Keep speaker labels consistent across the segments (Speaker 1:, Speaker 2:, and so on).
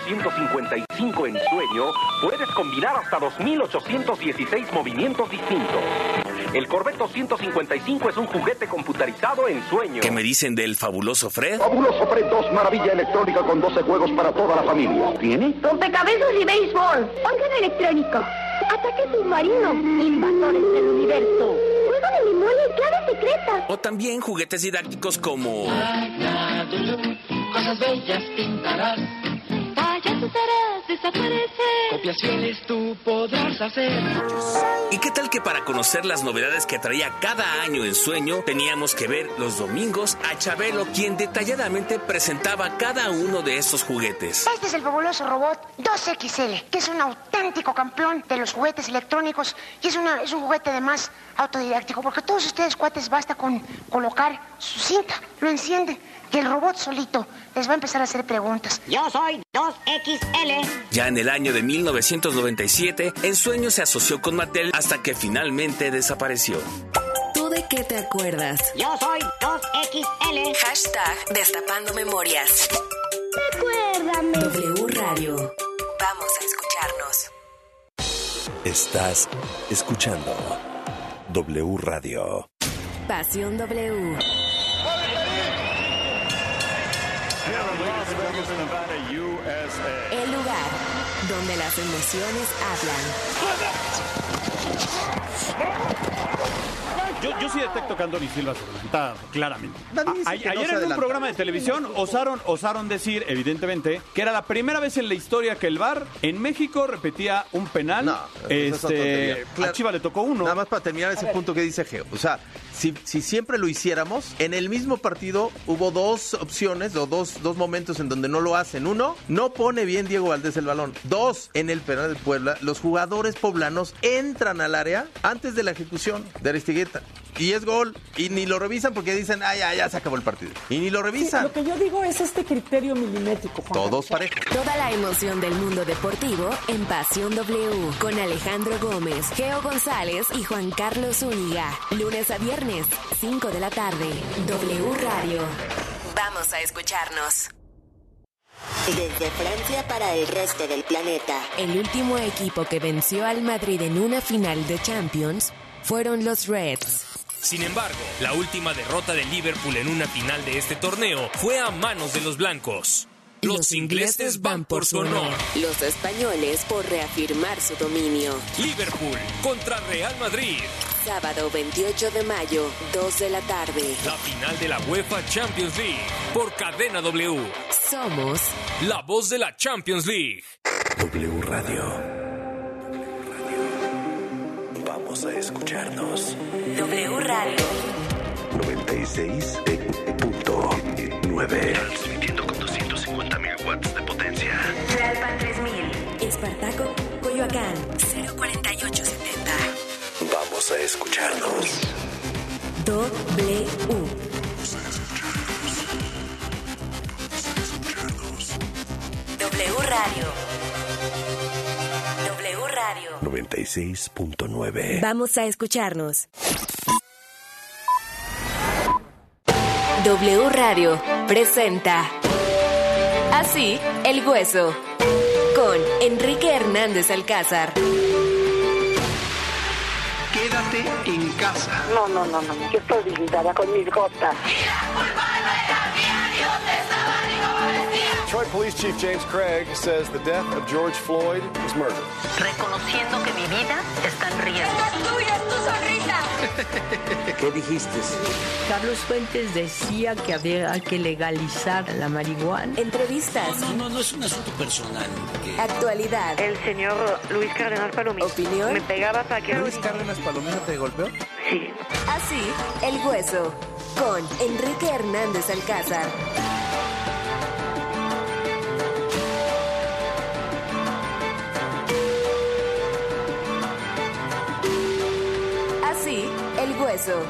Speaker 1: 155 en sueño, puedes combinar hasta 2.816 movimientos distintos. El Corvette 255 es un juguete computarizado en sueño.
Speaker 2: ¿Qué me dicen del fabuloso Fred?
Speaker 3: Fabuloso Fred 2, maravilla electrónica con 12 juegos para toda la familia. ¿Tiene?
Speaker 4: Rompecabezas y béisbol. Órgano electrónico. Ataque submarino. Invasores del universo. Juego de memoria y clave secreta.
Speaker 2: O también juguetes didácticos como...
Speaker 5: Cosas bellas pintarás. Payaso serás, desaparecer. Copias fieles tú podrás hacer.
Speaker 2: ¿Y qué tal que para conocer las novedades que traía cada año en sueño, teníamos que ver los domingos a Chabelo, quien detalladamente presentaba cada uno de estos juguetes?
Speaker 6: Este es el fabuloso robot 2XL, que es un auténtico campeón de los juguetes electrónicos y es un juguete además autodidáctico, porque todos ustedes, cuates, basta con colocar su cinta, lo enciende y el robot solito les va a empezar a hacer preguntas.
Speaker 7: Yo soy 2XL.
Speaker 2: Ya en el año de 1997, En Sueño se asoció con Mattel hasta que finalmente desapareció.
Speaker 8: ¿Tú de qué te acuerdas?
Speaker 7: Yo soy 2XL.
Speaker 8: Hashtag Destapando Memorias.
Speaker 4: Recuérdame.
Speaker 8: W Radio. Vamos a escucharnos.
Speaker 9: Estás escuchando W Radio.
Speaker 8: Pasión W. El lugar donde las emociones hablan.
Speaker 10: Yo sí detecto que Anthony Silva se adelanta claramente. Ayer en un programa de televisión osaron decir, evidentemente, que era la primera vez en la historia que el VAR en México repetía un penal. A Chivas le tocó uno.
Speaker 11: Nada más para terminar ese punto que dice Geo. O sea, si siempre lo hiciéramos, en el mismo partido hubo dos opciones o dos momentos en donde no lo hacen. Uno, no pone bien Diego Valdés el balón. Dos, en el penal de Puebla, los jugadores poblanos entran al área antes de la ejecución de Aristigueta. Y es gol. Y ni lo revisan porque dicen, ya se acabó el partido. Y ni lo revisan.
Speaker 12: Sí, lo que yo digo es este criterio milimétrico, Juan.
Speaker 11: Todos parejos.
Speaker 8: Toda la emoción del mundo deportivo en Pasión W. Con Alejandro Gómez, Geo González y Juan Carlos Zúñiga. Lunes a viernes, 5 de la tarde. W Radio. Vamos a escucharnos.
Speaker 13: Desde Francia para el resto del planeta.
Speaker 8: El último equipo que venció al Madrid en una final de Champions fueron los Reds.
Speaker 14: Sin embargo, la última derrota de Liverpool en una final de este torneo fue a manos de los blancos. Los ingleses van por su honor.
Speaker 8: Los españoles por reafirmar su dominio.
Speaker 14: Liverpool contra Real Madrid.
Speaker 8: Sábado 28 de mayo, 2 de la tarde.
Speaker 14: La final de la UEFA Champions League por Cadena W.
Speaker 8: Somos
Speaker 14: la voz de la Champions League.
Speaker 9: W Radio. Vamos a escucharnos.
Speaker 8: W Radio
Speaker 9: 96.9.
Speaker 15: Transmitiendo con 250.000 watts de potencia.
Speaker 8: Tlalpan 3000. Espartaco, Coyoacán 04870.
Speaker 9: Vamos a escucharnos.
Speaker 8: W. W Radio. W Radio
Speaker 9: 96.9.
Speaker 8: Vamos a escucharnos. W Radio presenta Así el Hueso con Enrique Hernández Alcázar.
Speaker 16: Quédate en casa.
Speaker 17: No. Yo estoy visitada con mis gotas.
Speaker 18: Detroit Police Chief James Craig says the death of George Floyd was murder.
Speaker 19: Reconociendo que mi vida está en riesgo.
Speaker 20: ¡Es tuya, tu sonrisa!
Speaker 15: ¿Qué dijiste?
Speaker 8: Carlos Fuentes decía que había que legalizar la marihuana. Entrevistas.
Speaker 15: No es un asunto personal.
Speaker 8: Actualidad.
Speaker 3: El señor Luis Cárdenas Palomino.
Speaker 8: Opinión.
Speaker 3: Me pegaba para que...
Speaker 11: ¿Luis Cárdenas Palomino te golpeó?
Speaker 3: Sí.
Speaker 8: Así, el Hueso, con Enrique Hernández Alcázar. Así, el Hueso.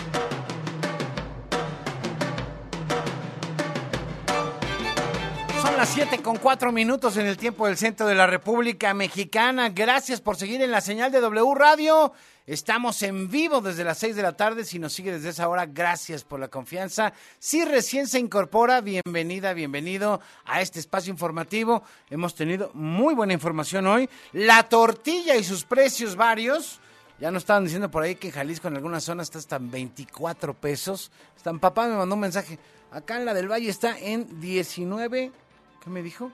Speaker 10: Son
Speaker 21: Son las 7:04 en el tiempo del centro de la República Mexicana. Gracias por seguir en la señal de W Radio. Estamos en vivo desde las 6 de la tarde. Si nos sigue desde esa hora, gracias por la confianza. Si recién se incorpora, bienvenida, bienvenido a este espacio informativo. Hemos tenido muy buena información hoy. La tortilla y sus precios varios. Ya nos estaban diciendo por ahí que en Jalisco en algunas zonas está hasta 24 pesos. Papá me mandó un mensaje. Acá en la del Valle está en 19, ¿qué me dijo?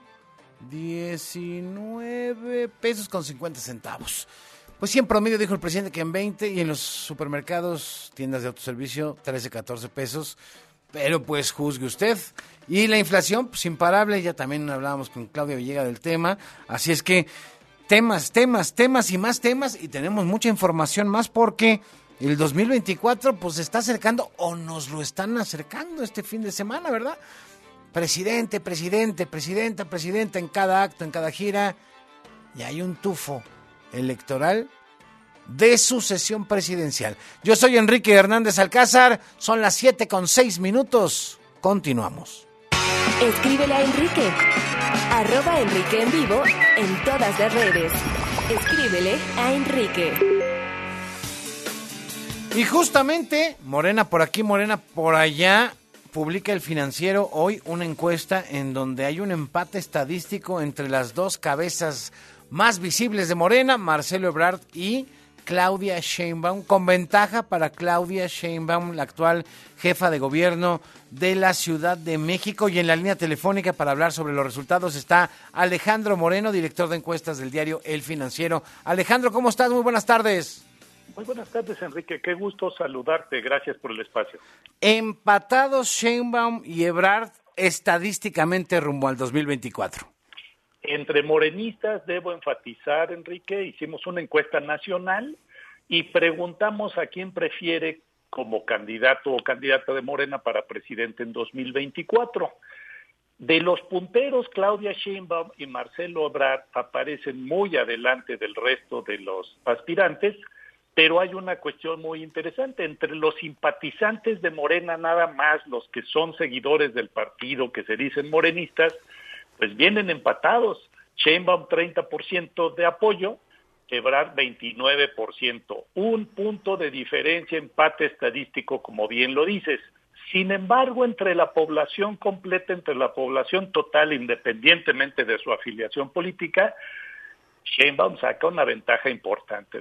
Speaker 21: 19 pesos con 50 centavos. Pues sí, en promedio dijo el presidente que en 20 y en los supermercados, tiendas de autoservicio, 13, 14 pesos. Pero pues juzgue usted. Y la inflación, pues imparable, ya también hablábamos con Claudia Villegas del tema. Así es que temas y más temas, y tenemos mucha información más porque el 2024 pues se está acercando o nos lo están acercando este fin de semana, ¿verdad? Presidente, presidenta en cada acto, en cada gira, y hay un tufo electoral de sucesión presidencial. Yo soy Enrique Hernández Alcázar, son las 7:06, continuamos.
Speaker 8: Escríbele a Enrique, @Enrique en vivo en todas las redes. Escríbele a Enrique.
Speaker 21: Y justamente, Morena por aquí, Morena por allá, publica El Financiero hoy una encuesta en donde hay un empate estadístico entre las dos cabezas más visibles de Morena, Marcelo Ebrard y Claudia Sheinbaum, con ventaja para Claudia Sheinbaum, la actual jefa de gobierno de la Ciudad de México. Y en la línea telefónica para hablar sobre los resultados está Alejandro Moreno, director de encuestas del diario El Financiero. Alejandro, ¿cómo estás? Muy buenas tardes.
Speaker 22: Muy buenas tardes, Enrique. Qué gusto saludarte. Gracias por el espacio.
Speaker 21: Empatados Sheinbaum y Ebrard estadísticamente rumbo al 2024.
Speaker 22: Entre morenistas, debo enfatizar, Enrique, hicimos una encuesta nacional y preguntamos a quién prefiere como candidato o candidata de Morena para presidente en 2024. De los punteros, Claudia Sheinbaum y Marcelo Ebrard aparecen muy adelante del resto de los aspirantes, pero hay una cuestión muy interesante. Entre los simpatizantes de Morena, nada más los que son seguidores del partido, que se dicen morenistas, pues vienen empatados. Sheinbaum 30% de apoyo, Ebrard 29%. Un punto de diferencia, empate estadístico, como bien lo dices. Sin embargo, entre la población completa, entre la población total, independientemente de su afiliación política, Sheinbaum saca una ventaja importante,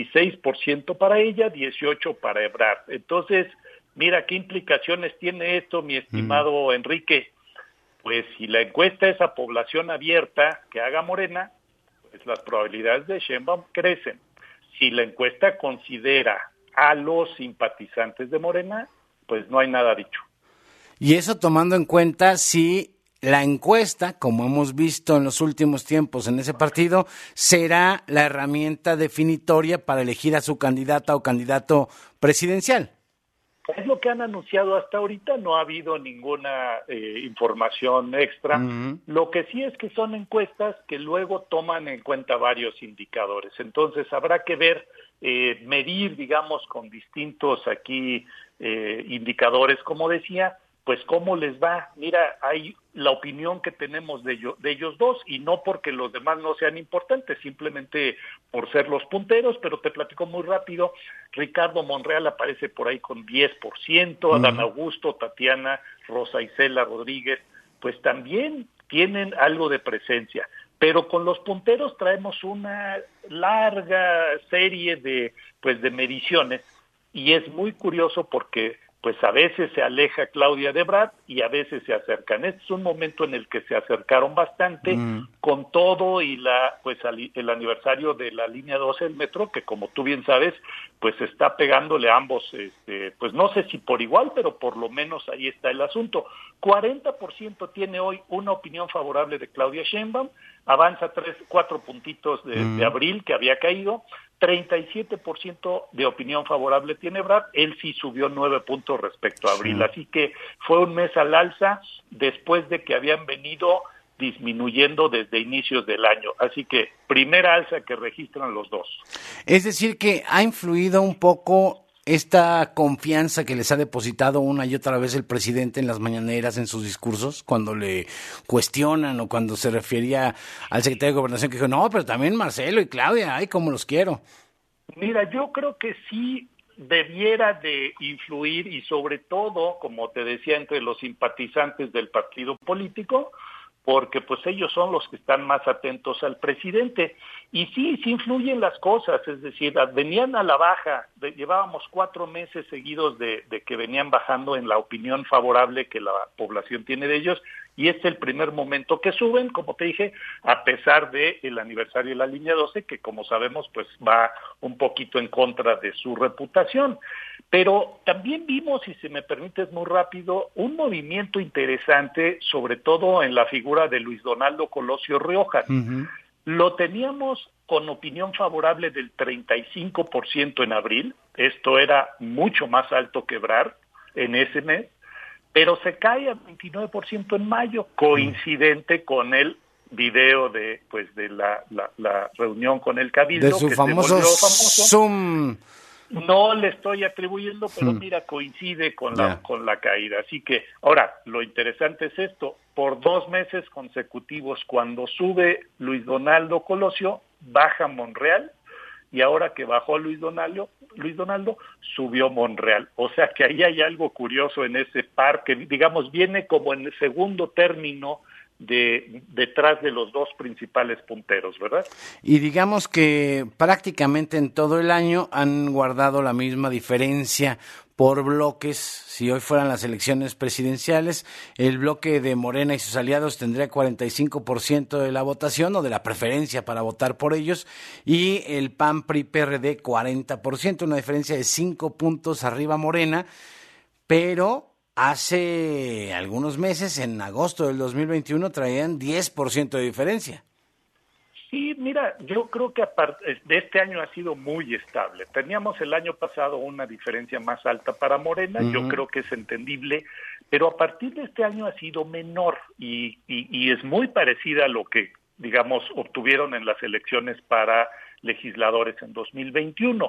Speaker 22: 26% para ella, 18% para Ebrard. Entonces, mira qué implicaciones tiene esto, mi estimado Enrique. Pues si la encuesta es a población abierta que haga Morena, pues las probabilidades de Sheinbaum crecen. Si la encuesta considera a los simpatizantes de Morena, pues no hay nada dicho.
Speaker 21: Y eso tomando en cuenta si la encuesta, como hemos visto en los últimos tiempos en ese partido, será la herramienta definitoria para elegir a su candidata o candidato presidencial.
Speaker 22: Es lo que han anunciado hasta ahorita, no ha habido ninguna información extra. Lo que sí es que son encuestas que luego toman en cuenta varios indicadores. Entonces habrá que ver, medir, digamos, con distintos aquí indicadores, como decía, pues cómo les va. Mira, hay la opinión que tenemos de ellos dos, y no porque los demás no sean importantes, simplemente por ser los punteros, pero te platico muy rápido. Ricardo Monreal aparece por ahí con 10%, Adán Augusto, Tatiana, Rosa Isela Rodríguez, pues también tienen algo de presencia. Pero con los punteros traemos una larga serie de mediciones, y es muy curioso porque pues a veces se aleja Claudia de Ebrard y a veces se acercan. Este es un momento en el que se acercaron bastante, con todo y el aniversario de la línea 12 del metro, que como tú bien sabes, pues está pegándole a ambos, pues no sé si por igual, pero por lo menos ahí está el asunto. 40% tiene hoy una opinión favorable de Claudia Sheinbaum, avanza 4 puntitos de abril, que había caído. 37% de opinión favorable tiene Ebrard, él sí subió 9 puntos respecto a abril, así que fue un mes al alza después de que habían venido disminuyendo desde inicios del año, así que primera alza que registran los dos.
Speaker 21: Es decir que ha influido un poco esta confianza que les ha depositado una y otra vez el presidente en las mañaneras, en sus discursos, cuando le cuestionan o cuando se refería al secretario de Gobernación que dijo, no, pero también Marcelo y Claudia, ay, cómo los quiero.
Speaker 22: Mira, yo creo que sí debiera de influir y sobre todo, como te decía, entre los simpatizantes del partido político, porque pues ellos son los que están más atentos al presidente. Y sí influyen las cosas, es decir, venían a la baja, llevábamos 4 meses seguidos de que venían bajando en la opinión favorable que la población tiene de ellos, y este es el primer momento que suben, como te dije, a pesar del aniversario de la línea 12, que como sabemos pues va un poquito en contra de su reputación. Pero también vimos, si se me permites muy rápido, un movimiento interesante, sobre todo en la figura de Luis Donaldo Colosio Riojas. Uh-huh. Lo teníamos con opinión favorable del 35% en abril, esto era mucho más alto que Ebrard en ese mes, pero se cae al 29% en mayo, coincidente con el video de la reunión con el Cabildo.
Speaker 21: De su famoso Zoom.
Speaker 22: No le estoy atribuyendo, pero mira, coincide con la caída. Así que, ahora, lo interesante es esto, por 2 meses consecutivos, cuando sube Luis Donaldo Colosio, baja Monreal, y ahora que bajó Luis Donaldo, subió Monreal. O sea que ahí hay algo curioso en ese par, que digamos viene como en el segundo término detrás de los 2 principales punteros, ¿verdad?
Speaker 21: Y digamos que prácticamente en todo el año han guardado la misma diferencia por bloques. Si hoy fueran las elecciones presidenciales, el bloque de Morena y sus aliados tendría 45% de la votación o de la preferencia para votar por ellos, y el PAN, PRI, PRD 40%, una diferencia de 5 puntos arriba Morena, pero hace algunos meses, en agosto del 2021, traían 10% de diferencia.
Speaker 22: Sí, mira, yo creo que aparte de este año ha sido muy estable. Teníamos el año pasado una diferencia más alta para Morena, yo creo que es entendible, pero a partir de este año ha sido menor y es muy parecida a lo que, digamos, obtuvieron en las elecciones para legisladores en 2021.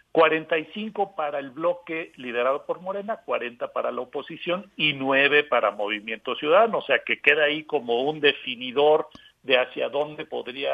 Speaker 22: 45 para el bloque liderado por Morena, 40 para la oposición y 9 para Movimiento Ciudadano, o sea que queda ahí como un definidor de hacia dónde podría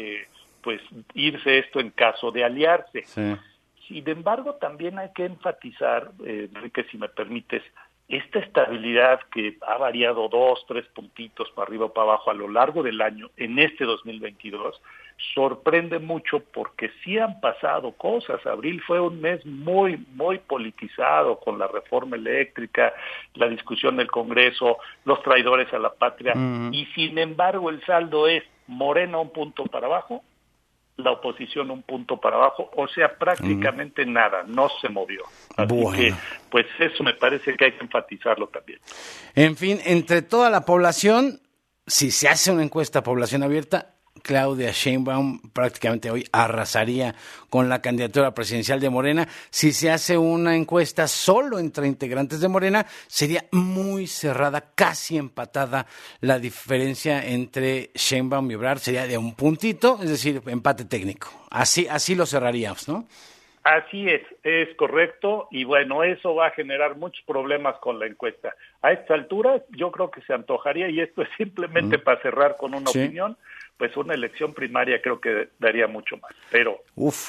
Speaker 22: irse esto en caso de aliarse. Sí. Sin embargo, también hay que enfatizar, Enrique, si me permites, esta estabilidad que ha variado 2, 3 puntitos para arriba o para abajo a lo largo del año en este 2022, sorprende mucho porque sí han pasado cosas. Abril fue un mes muy, muy politizado con la reforma eléctrica, la discusión del Congreso, los traidores a la patria, y sin embargo el saldo es Morena 1 punto para abajo, la oposición 1 punto para abajo, o sea, prácticamente nada, no se movió. Así que, pues eso me parece que hay que enfatizarlo también.
Speaker 21: En fin, entre toda la población, si se hace una encuesta población abierta, Claudia Sheinbaum prácticamente hoy arrasaría con la candidatura presidencial de Morena. Si se hace una encuesta solo entre integrantes de Morena, sería muy cerrada, casi empatada la diferencia entre Sheinbaum y Ebrard, sería de 1 puntito, es decir, empate técnico. Así lo cerraríamos, ¿no?
Speaker 22: Así es correcto, y bueno, eso va a generar muchos problemas con la encuesta. A esta altura yo creo que se antojaría, y esto es simplemente para cerrar con una opinión, pues una elección primaria creo que daría mucho más, pero...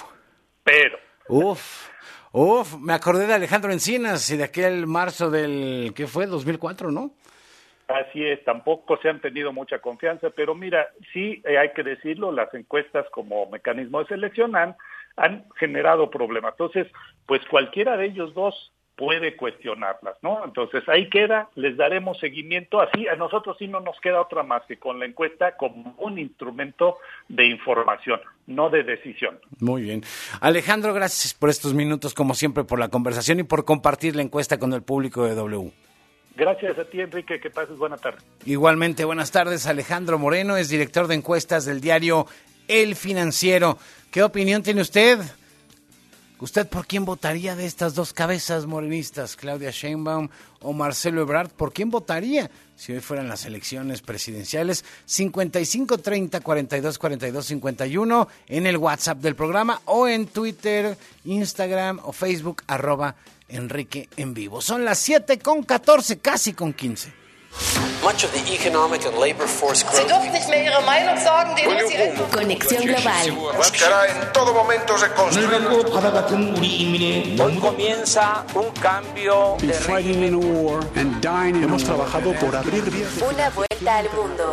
Speaker 21: me acordé de Alejandro Encinas y de aquel marzo del, ¿qué fue? 2004, ¿no?
Speaker 22: Así es, tampoco se han tenido mucha confianza, pero mira, sí hay que decirlo, las encuestas como mecanismo de selección han generado problemas. Entonces, pues cualquiera de ellos dos puede cuestionarlas, ¿no? Entonces ahí queda, les daremos seguimiento, así a nosotros sí no nos queda otra más que con la encuesta como un instrumento de información, no de decisión.
Speaker 21: Muy bien. Alejandro, gracias por estos minutos, como siempre, por la conversación y por compartir la encuesta con el público de W.
Speaker 22: Gracias a ti, Enrique, que pases buena tarde.
Speaker 21: Igualmente, buenas tardes. Alejandro Moreno es director de encuestas del diario El Financiero. ¿Qué opinión tiene usted? ¿Usted por quién votaría de estas dos cabezas morenistas, Claudia Sheinbaum o Marcelo Ebrard? ¿Por quién votaría si hoy fueran las elecciones presidenciales? 5530-4242-51 en el WhatsApp del programa o en Twitter, Instagram o Facebook, @Enrique en Vivo. Son las 7:14, casi con 15.
Speaker 1: Much of the economic and labor force growth.
Speaker 5: Sie dürfen nicht mehr Ihre Meinung sagen, den muss Sie
Speaker 8: Conexión Global.
Speaker 23: Buscará en todo momento reconstruir.
Speaker 24: Hoy comienza un cambio de régimen.
Speaker 25: Hemos trabajado por abrir vías.
Speaker 8: Una vuelta al mundo.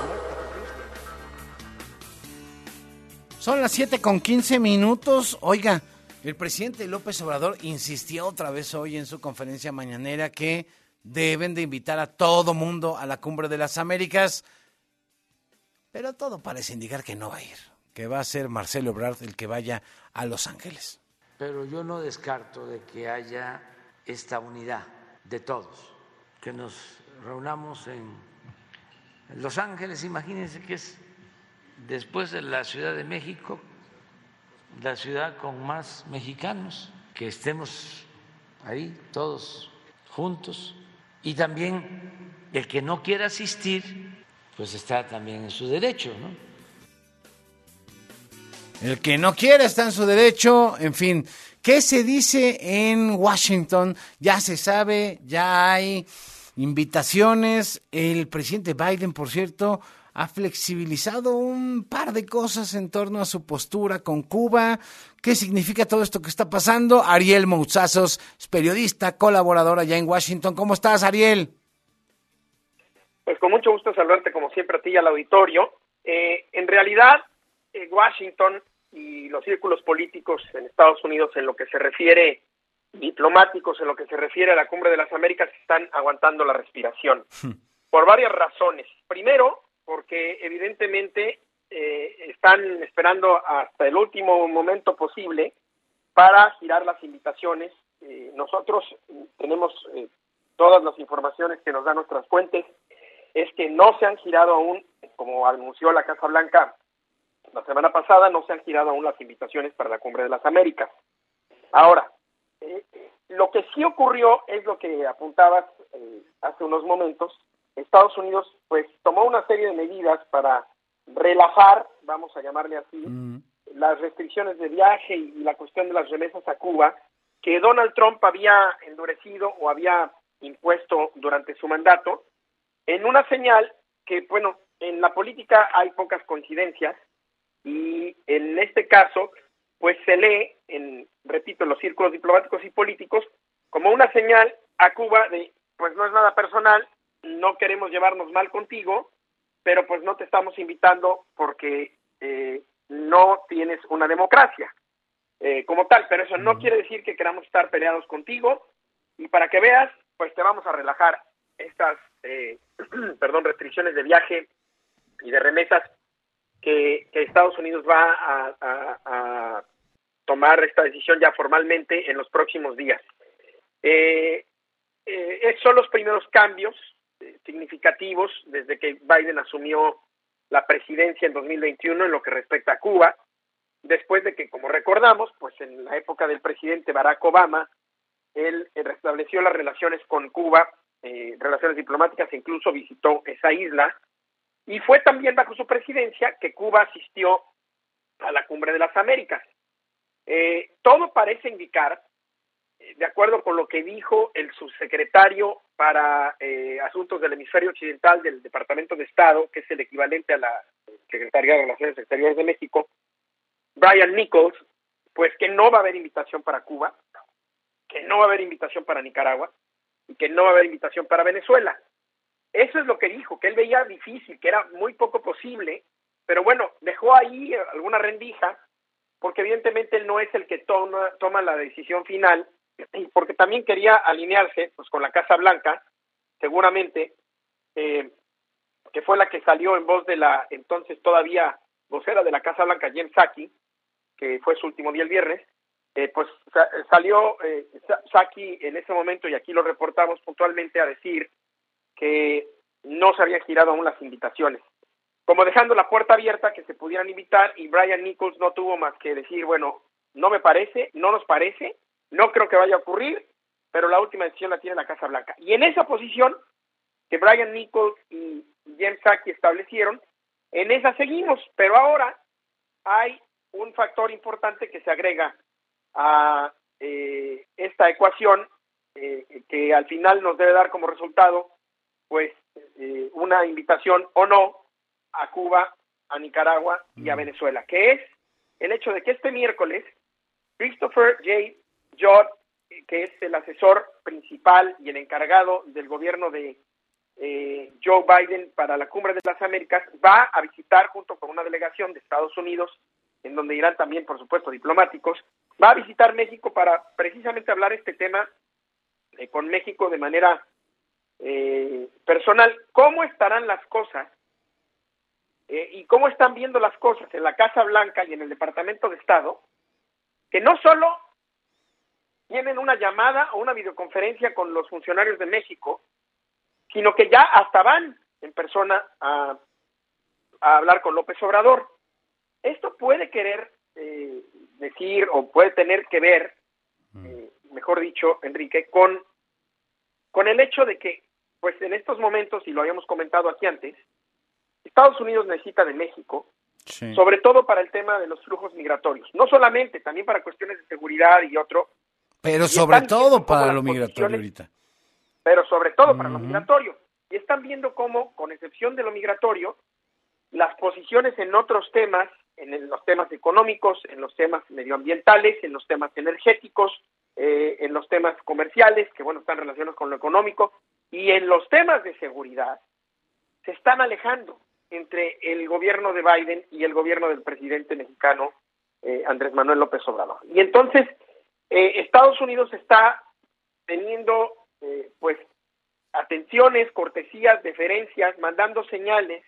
Speaker 21: Son las 7:15. Oiga, el presidente López Obrador insistió otra vez hoy en su conferencia mañanera que deben de invitar a todo mundo a la Cumbre de las Américas, pero todo parece indicar que no va a ir, que va a ser Marcelo Ebrard el que vaya a Los Ángeles.
Speaker 26: Pero yo no descarto de que haya esta unidad de todos, que nos reunamos en Los Ángeles. Imagínense que es, después de la Ciudad de México, la ciudad con más mexicanos, que estemos ahí todos juntos. Y también el que no quiera asistir, pues está también en su derecho, ¿no?
Speaker 21: El que no quiera está en su derecho. En fin, ¿qué se dice en Washington? Ya se sabe, ya hay invitaciones. El presidente Biden, por cierto, ha flexibilizado un par de cosas en torno a su postura con Cuba. ¿Qué significa todo esto que está pasando? Ariel Mouzazos es periodista, colaborador allá en Washington. ¿Cómo estás, Ariel?
Speaker 27: Pues con mucho gusto saludarte, como siempre, a ti y al auditorio. En realidad, Washington y los círculos políticos en Estados Unidos, en lo que se refiere, diplomáticos, en lo que se refiere a la Cumbre de las Américas, están aguantando la respiración. Por varias razones. Primero, porque evidentemente están esperando hasta el último momento posible para girar las invitaciones. Nosotros tenemos todas las informaciones que nos dan nuestras fuentes, es que no se han girado aún, como anunció la Casa Blanca la semana pasada, no se han girado aún las invitaciones para la Cumbre de las Américas. Ahora, lo que sí ocurrió es lo que apuntabas hace unos momentos. Estados Unidos pues tomó una serie de medidas para relajar, vamos a llamarle así, las restricciones de viaje y la cuestión de las remesas a Cuba, que Donald Trump había endurecido o había impuesto durante su mandato, en una señal que, bueno, en la política hay pocas coincidencias, y en este caso, pues se lee, repito, en los círculos diplomáticos y políticos, como una señal a Cuba de, pues no es nada personal, no queremos llevarnos mal contigo, pero pues no te estamos invitando porque no tienes una democracia como tal, pero eso no quiere decir que queramos estar peleados contigo, y para que veas, pues te vamos a relajar estas restricciones de viaje y de remesas que Estados Unidos va a tomar esta decisión ya formalmente en los próximos días. Son los primeros cambios significativos desde que Biden asumió la presidencia en 2021 en lo que respecta a Cuba, después de que, como recordamos, pues en la época del presidente Barack Obama, él restableció las relaciones con Cuba, relaciones diplomáticas, e incluso visitó esa isla, y fue también bajo su presidencia que Cuba asistió a la Cumbre de las Américas. Todo parece indicar, de acuerdo con lo que dijo el subsecretario para Asuntos del Hemisferio Occidental del Departamento de Estado, que es el equivalente a la Secretaría de Relaciones Exteriores de México, Brian Nichols, pues que no va a haber invitación para Cuba, que no va a haber invitación para Nicaragua y que no va a haber invitación para Venezuela. Eso es lo que dijo, que él veía difícil, que era muy poco posible, pero bueno, dejó ahí alguna rendija, porque evidentemente él no es el que toma la decisión final, y porque también quería alinearse pues con la Casa Blanca, seguramente, que fue la que salió en voz de la entonces todavía vocera de la Casa Blanca, Jen Psaki, que fue su último día el viernes. Pues salió Psaki en ese momento, y aquí lo reportamos puntualmente, a decir que no se habían girado aún las invitaciones, como dejando la puerta abierta que se pudieran invitar, y Brian Nichols no tuvo más que decir, bueno, no me parece, no nos parece, no creo que vaya a ocurrir, pero la última decisión la tiene la Casa Blanca. Y en esa posición que Brian Nichols y Jen Psaki establecieron, en esa seguimos, pero ahora hay un factor importante que se agrega a esta ecuación que al final nos debe dar como resultado pues una invitación o no a Cuba, a Nicaragua y a Venezuela, que es el hecho de que este miércoles Christopher J. Judd, que es el asesor principal y el encargado del gobierno de Joe Biden para la Cumbre de las Américas, va a visitar junto con una delegación de Estados Unidos, en donde irán también, por supuesto, diplomáticos, va a visitar México para precisamente hablar este tema con México de manera personal. ¿Cómo estarán las cosas y cómo están viendo las cosas en la Casa Blanca y en el Departamento de Estado, que no solo tienen una llamada o una videoconferencia con los funcionarios de México, sino que ya hasta van en persona a hablar con López Obrador? Esto puede querer decir o puede tener que ver, mejor dicho, Enrique, con el hecho de que, pues en estos momentos, y lo habíamos comentado aquí antes, Estados Unidos necesita de México, sí, sobre todo para el tema de los flujos migratorios, no solamente, también para cuestiones de seguridad y otro.
Speaker 21: Pero sobre todo para lo migratorio ahorita.
Speaker 27: Pero sobre todo para lo migratorio. Y están viendo cómo, con excepción de lo migratorio, las posiciones en otros temas, en los temas económicos, en los temas medioambientales, en los temas energéticos, en los temas comerciales, que bueno, están relacionados con lo económico, y en los temas de seguridad, se están alejando entre el gobierno de Biden y el gobierno del presidente mexicano Andrés Manuel López Obrador. Y entonces Estados Unidos está teniendo pues atenciones, cortesías, deferencias, mandando señales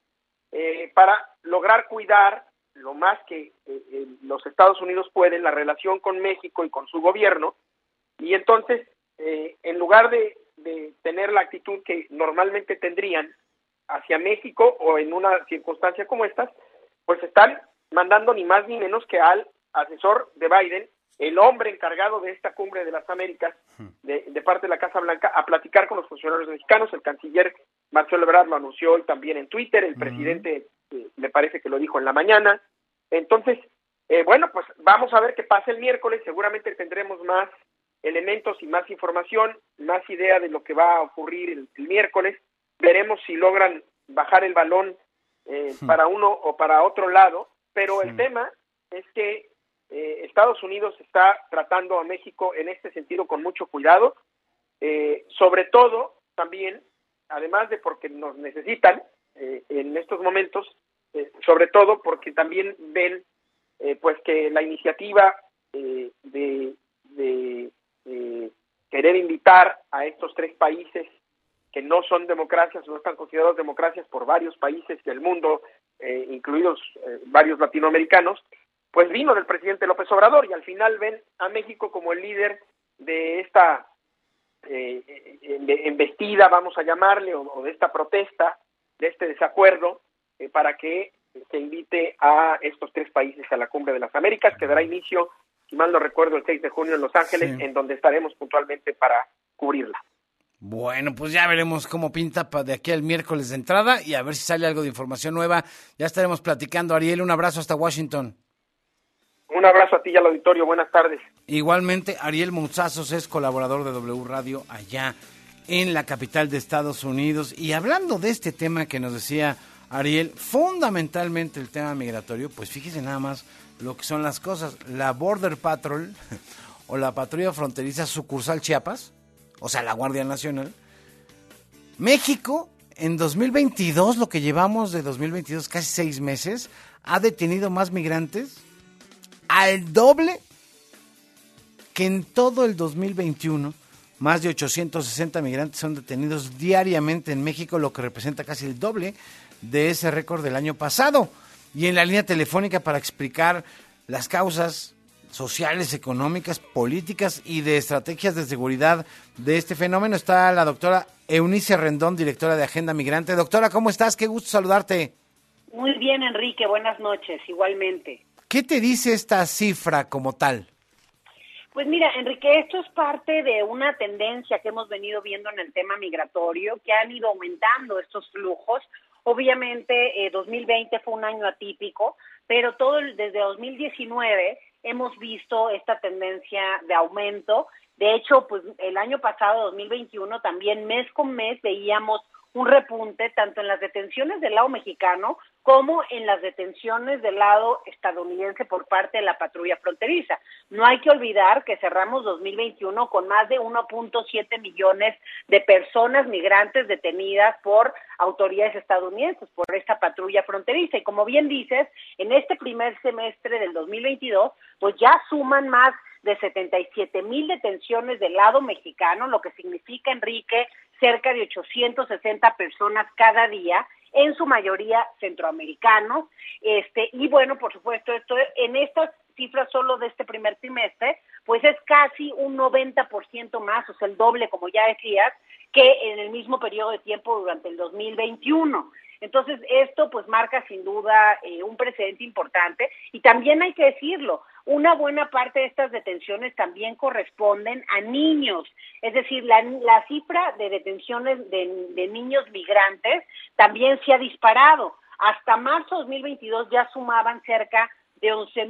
Speaker 27: para lograr cuidar lo más que los Estados Unidos pueden la relación con México y con su gobierno. Y entonces en lugar de tener la actitud que normalmente tendrían hacia México o en una circunstancia como estas, pues están mandando ni más ni menos que al asesor de Biden, el hombre encargado de esta Cumbre de las Américas, de parte de la Casa Blanca, a platicar con los funcionarios mexicanos. El canciller Marcelo Ebrard lo anunció hoy también en Twitter, el presidente me parece que lo dijo en la mañana. Entonces, bueno, pues vamos a ver qué pasa el miércoles, seguramente tendremos más elementos y más información, más idea de lo que va a ocurrir el miércoles. Veremos si logran bajar el balón para uno o para otro lado, pero el tema es que Estados Unidos está tratando a México en este sentido con mucho cuidado, sobre todo también, además de porque nos necesitan en estos momentos, sobre todo porque también ven pues que la iniciativa de querer invitar a estos tres países que no son democracias, no están considerados democracias por varios países del mundo, incluidos varios latinoamericanos, pues vino del presidente López Obrador, y al final ven a México como el líder de esta embestida, vamos a llamarle, o de esta protesta, de este desacuerdo, para que se invite a estos tres países a la Cumbre de las Américas, que dará inicio, si mal no recuerdo, el 6 de junio en Los Ángeles, en donde estaremos puntualmente para cubrirla.
Speaker 21: Bueno, pues ya veremos cómo pinta de aquí al miércoles de entrada y a ver si sale algo de información nueva. Ya estaremos platicando. Ariel, un abrazo hasta Washington.
Speaker 27: Un abrazo a ti y al auditorio. Buenas tardes.
Speaker 21: Igualmente, Ariel Mouzazos es colaborador de W Radio allá en la capital de Estados Unidos. Y hablando de este tema que nos decía Ariel, fundamentalmente el tema migratorio, pues fíjese nada más lo que son las cosas. La Border Patrol o la Patrulla Fronteriza Sucursal Chiapas, o sea, la Guardia Nacional, México en 2022, lo que llevamos de 2022, casi 6 meses, ha detenido más migrantes al doble que en todo el 2021. Más de 860 migrantes son detenidos diariamente en México, lo que representa casi el doble de ese récord del año pasado. Y en la línea telefónica para explicar las causas sociales, económicas, políticas y de estrategias de seguridad de este fenómeno está la doctora Eunice Rendón, directora de Agenda Migrante. Doctora, ¿cómo estás? Qué gusto saludarte.
Speaker 2: Muy bien, Enrique. Buenas noches, igualmente.
Speaker 21: ¿Qué te dice esta cifra como tal?
Speaker 2: Pues mira, Enrique, esto es parte de una tendencia que hemos venido viendo en el tema migratorio, que han ido aumentando estos flujos. Obviamente, 2020 fue un año atípico, pero desde 2019 hemos visto esta tendencia de aumento. De hecho, pues el año pasado, 2021, también mes con mes veíamos un repunte tanto en las detenciones del lado mexicano como en las detenciones del lado estadounidense por parte de la patrulla fronteriza. No hay que olvidar que cerramos 2021 con más de 1.7 millones de personas migrantes detenidas por autoridades estadounidenses, por esta patrulla fronteriza. Y como bien dices, en este primer semestre del 2022, pues ya suman más de 77,000 detenciones del lado mexicano, lo que significa, Enrique, cerca de 860 personas cada día, en su mayoría centroamericanos, y bueno, por supuesto, esto en estas cifras solo de este primer trimestre, pues es casi un 90% más, o sea, el doble, como ya decías, que en el mismo periodo de tiempo durante el 2021. Entonces, esto pues marca sin duda un precedente importante, y también hay que decirlo, una buena parte de estas detenciones también corresponden a niños, es decir, la cifra de detenciones de niños migrantes también se ha disparado. Hasta marzo de 2022 ya sumaban cerca de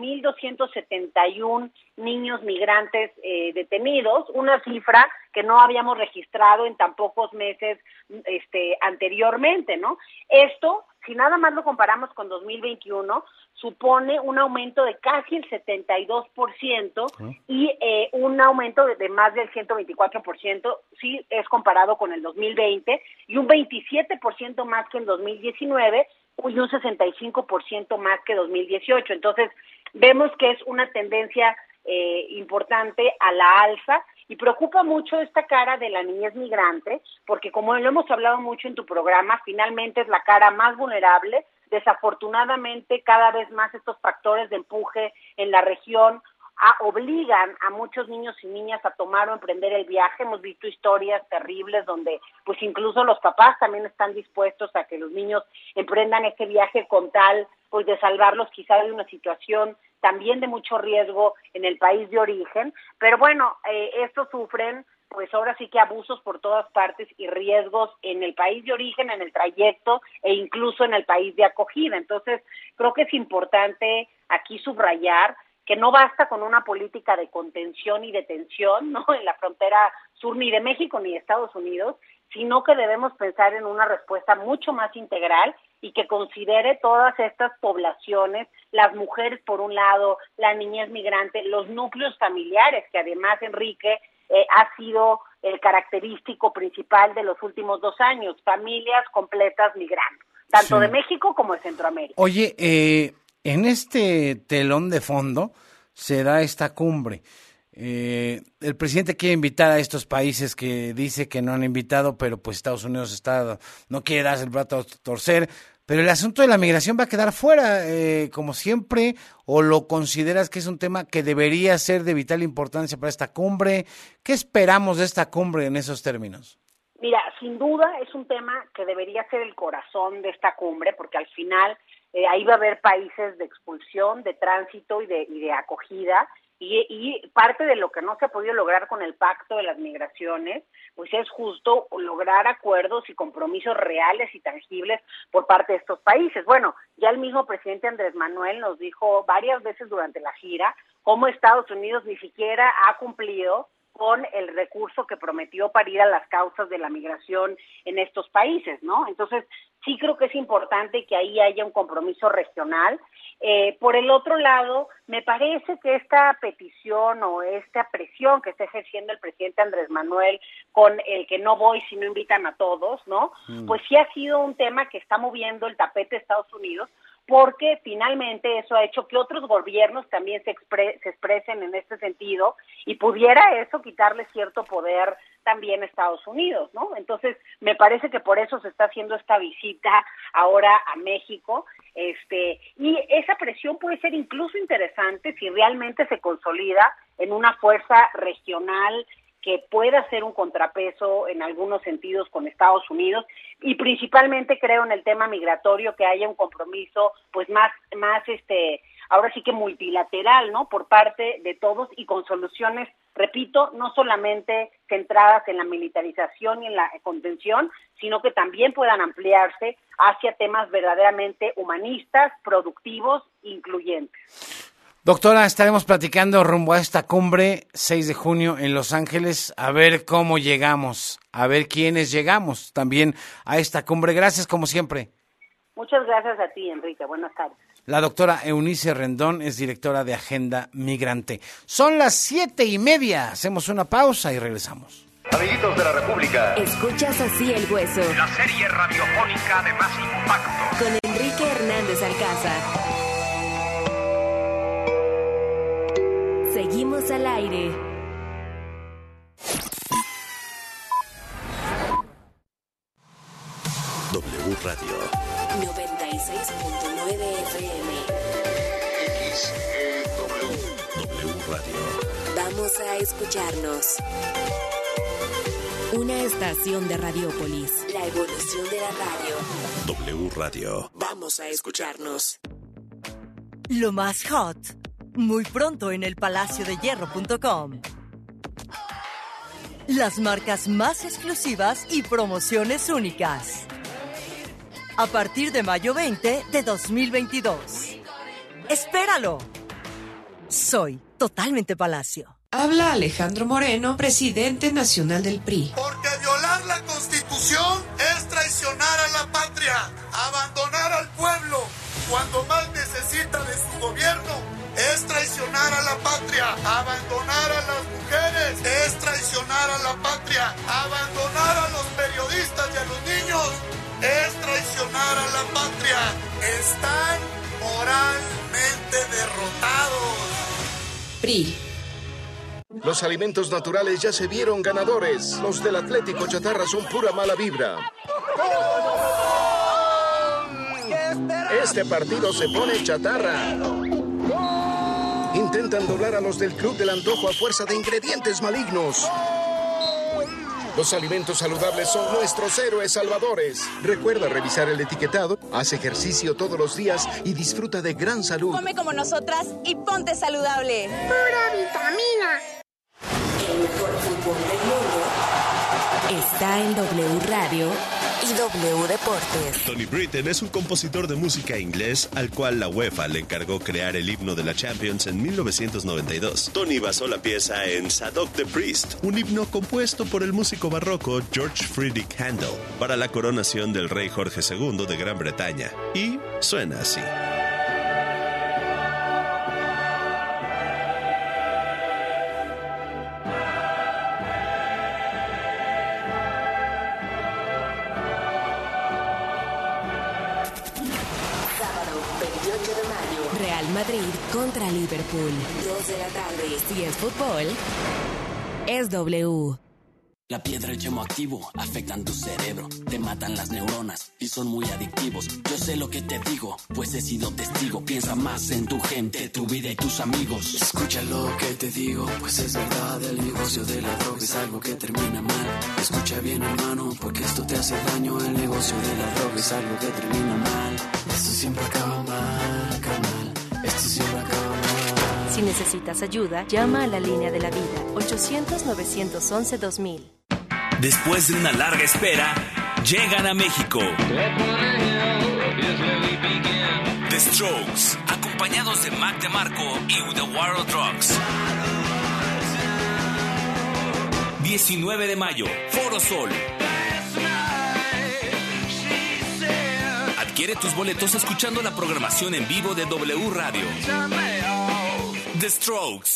Speaker 2: 11,271 niños migrantes detenidos, una cifra que no habíamos registrado en tan pocos meses anteriormente, ¿no? Esto, si nada más lo comparamos con 2021, supone un aumento de casi el 72% y un aumento de más del 124%, si es comparado con el 2020, y un 27% más que en 2019, y un 65% más que 2018. Entonces, vemos que es una tendencia importante a la alza, y preocupa mucho esta cara de la niñez migrante, porque como lo hemos hablado mucho en tu programa, finalmente es la cara más vulnerable. Desafortunadamente, cada vez más estos factores de empuje en la región obligan a muchos niños y niñas a tomar o emprender el viaje. Hemos visto historias terribles donde pues incluso los papás también están dispuestos a que los niños emprendan este viaje con tal pues de salvarlos quizá de una situación también de mucho riesgo en el país de origen. Pero bueno, estos sufren pues ahora sí que abusos por todas partes y riesgos en el país de origen, en el trayecto e incluso en el país de acogida. Entonces, creo que es importante aquí subrayar que no basta con una política de contención y detención, ¿no?, en la frontera sur ni de México ni de Estados Unidos, sino que debemos pensar en una respuesta mucho más integral y que considere todas estas poblaciones, las mujeres por un lado, la niñez migrante, los núcleos familiares, que además, Enrique, ha sido el característico principal de los últimos 2 años, familias completas migrando, tanto de México como de Centroamérica.
Speaker 21: Oye, en este telón de fondo se da esta cumbre. El presidente quiere invitar a estos países que dice que no han invitado, pero pues Estados Unidos no quiere darse el brazo a torcer. Pero el asunto de la migración va a quedar fuera, como siempre, ¿o lo consideras que es un tema que debería ser de vital importancia para esta cumbre? ¿Qué esperamos de esta cumbre en esos términos?
Speaker 2: Mira, sin duda es un tema que debería ser el corazón de esta cumbre, porque al final ahí va a haber países de expulsión, de tránsito y de acogida, y parte de lo que no se ha podido lograr con el Pacto de las Migraciones, pues es justo lograr acuerdos y compromisos reales y tangibles por parte de estos países. Bueno, ya el mismo presidente Andrés Manuel nos dijo varias veces durante la gira cómo Estados Unidos ni siquiera ha cumplido con el recurso que prometió para ir a las causas de la migración en estos países, ¿no? Entonces, sí creo que es importante que ahí haya un compromiso regional. Por el otro lado, me parece que esta petición o esta presión que está ejerciendo el presidente Andrés Manuel con el que no voy si no invitan a todos, ¿no? Pues sí ha sido un tema que está moviendo el tapete de Estados Unidos, porque finalmente eso ha hecho que otros gobiernos también se expresen en este sentido y pudiera eso quitarle cierto poder también a Estados Unidos, ¿no? Entonces, me parece que por eso se está haciendo esta visita ahora a México, y esa presión puede ser incluso interesante si realmente se consolida en una fuerza regional que pueda ser un contrapeso en algunos sentidos con Estados Unidos, y principalmente creo en el tema migratorio que haya un compromiso pues más ahora sí que multilateral, ¿no? Por parte de todos y con soluciones, repito, no solamente centradas en la militarización y en la contención, sino que también puedan ampliarse hacia temas verdaderamente humanistas, productivos, incluyentes.
Speaker 21: Doctora, estaremos platicando rumbo a esta cumbre 6 de junio en Los Ángeles, a ver cómo llegamos, a ver quiénes llegamos también a esta cumbre. Gracias como siempre.
Speaker 2: Muchas gracias a ti, Enrique. Buenas tardes.
Speaker 21: La doctora Eunice Rendón es directora de Agenda Migrante. Son las 7:30. Hacemos una pausa y regresamos.
Speaker 3: Amiguitos de la República.
Speaker 8: Escuchas Así el Hueso.
Speaker 16: La serie radiofónica de más impacto.
Speaker 8: Con Enrique Hernández Alcázar. Seguimos al aire.
Speaker 15: W Radio
Speaker 8: 96.9 FM.
Speaker 15: W Radio.
Speaker 8: Vamos a escucharnos. Una estación de Radiópolis. La evolución de la radio.
Speaker 15: W Radio.
Speaker 8: Vamos a escucharnos.
Speaker 4: Lo más hot. Muy pronto en elpalaciodehierro.com. Las marcas más exclusivas y promociones únicas. A partir de mayo 20 de 2022. ¡Espéralo! Soy totalmente Palacio.
Speaker 6: Habla Alejandro Moreno, presidente nacional del PRI.
Speaker 7: Porque violar la Constitución es traicionar a la patria, abandonar al pueblo cuando más necesita de su gobierno. Es traicionar a la patria, abandonar a las mujeres, es traicionar a la patria, abandonar a los periodistas y a los niños, es traicionar a la patria. Están moralmente derrotados.
Speaker 6: PRI.
Speaker 9: Los alimentos naturales ya se vieron ganadores. Los del Atlético Chatarra son pura mala vibra. Este partido se pone chatarra. Intentan doblar a los del Club del Antojo a fuerza de ingredientes malignos. Los alimentos saludables son nuestros héroes salvadores. Recuerda revisar el etiquetado, haz ejercicio todos los días y disfruta de gran salud.
Speaker 12: Come como nosotras y ponte saludable.
Speaker 8: Pura vitamina. El mejor fútbol del mundo está en W Radio y W Deportes.
Speaker 13: Tony Britten es un compositor de música inglés al cual la UEFA le encargó crear el himno de la Champions en 1992. Tony basó la pieza en Zadok the Priest, un himno compuesto por el músico barroco George Friedrich Handel para la coronación del rey Jorge II de Gran Bretaña. Y suena así.
Speaker 8: Madrid contra Liverpool. 2 de la tarde. Si es fútbol, es W.
Speaker 14: La piedra y el yemo activo afectan tu cerebro, te matan las neuronas y son muy adictivos. Yo sé lo que te digo, pues he sido testigo. Piensa más en tu gente, tu vida y tus amigos. Escucha lo que te digo, pues es verdad. El negocio de la droga es algo que termina mal. Escucha bien, hermano, porque esto te hace daño. El negocio de la droga es algo que termina mal. Esto siempre acaba mal, carnal. Esto siempre acaba mal.
Speaker 4: Si necesitas ayuda, llama a la línea de la vida, 800-911-2000.
Speaker 28: Después de una larga espera, llegan a México The Strokes, acompañados de Mac DeMarco y The War of Drugs. 19 de mayo, Foro Sol. Adquiere tus boletos escuchando la programación en vivo de W Radio. The Strokes.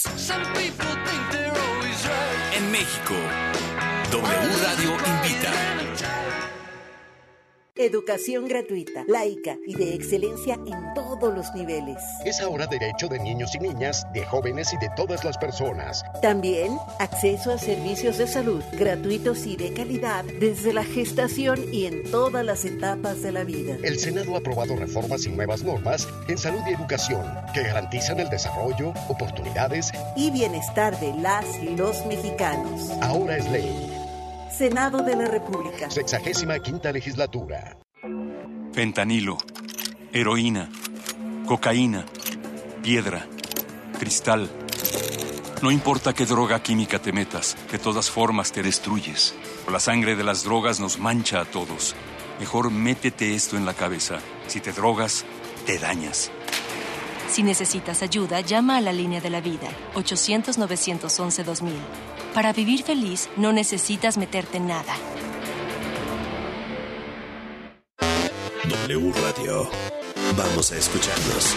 Speaker 28: En México. W Radio invita.
Speaker 29: Educación gratuita, laica y de excelencia en todos los niveles.
Speaker 30: Es ahora derecho de niños y niñas, de jóvenes y de todas las personas.
Speaker 29: También acceso a servicios de salud gratuitos y de calidad desde la gestación y en todas las etapas de la vida.
Speaker 30: El Senado ha aprobado reformas y nuevas normas en salud y educación que garantizan el desarrollo, oportunidades
Speaker 29: y bienestar de las y los mexicanos.
Speaker 30: Ahora es ley.
Speaker 29: Senado de la República.
Speaker 30: 65ª legislatura.
Speaker 31: Fentanilo, heroína, cocaína,
Speaker 1: piedra, cristal. No importa qué droga química te metas, de todas formas te destruyes. La sangre de las drogas nos mancha a todos. Mejor métete esto en la cabeza. Si te drogas, te dañas.
Speaker 4: Si necesitas ayuda, llama a la línea de la vida, 800-911-2000. Para vivir feliz, no necesitas meterte en nada.
Speaker 15: W Radio. Vamos a escucharnos.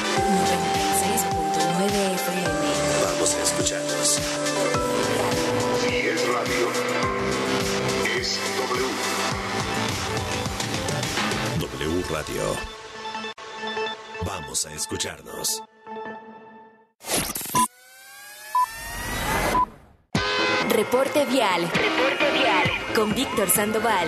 Speaker 8: 96.9 FM.
Speaker 15: Vamos a escucharnos.
Speaker 30: Si es radio, es W.
Speaker 15: W Radio. Vamos a escucharnos.
Speaker 8: Reporte vial. Con Víctor Sandoval.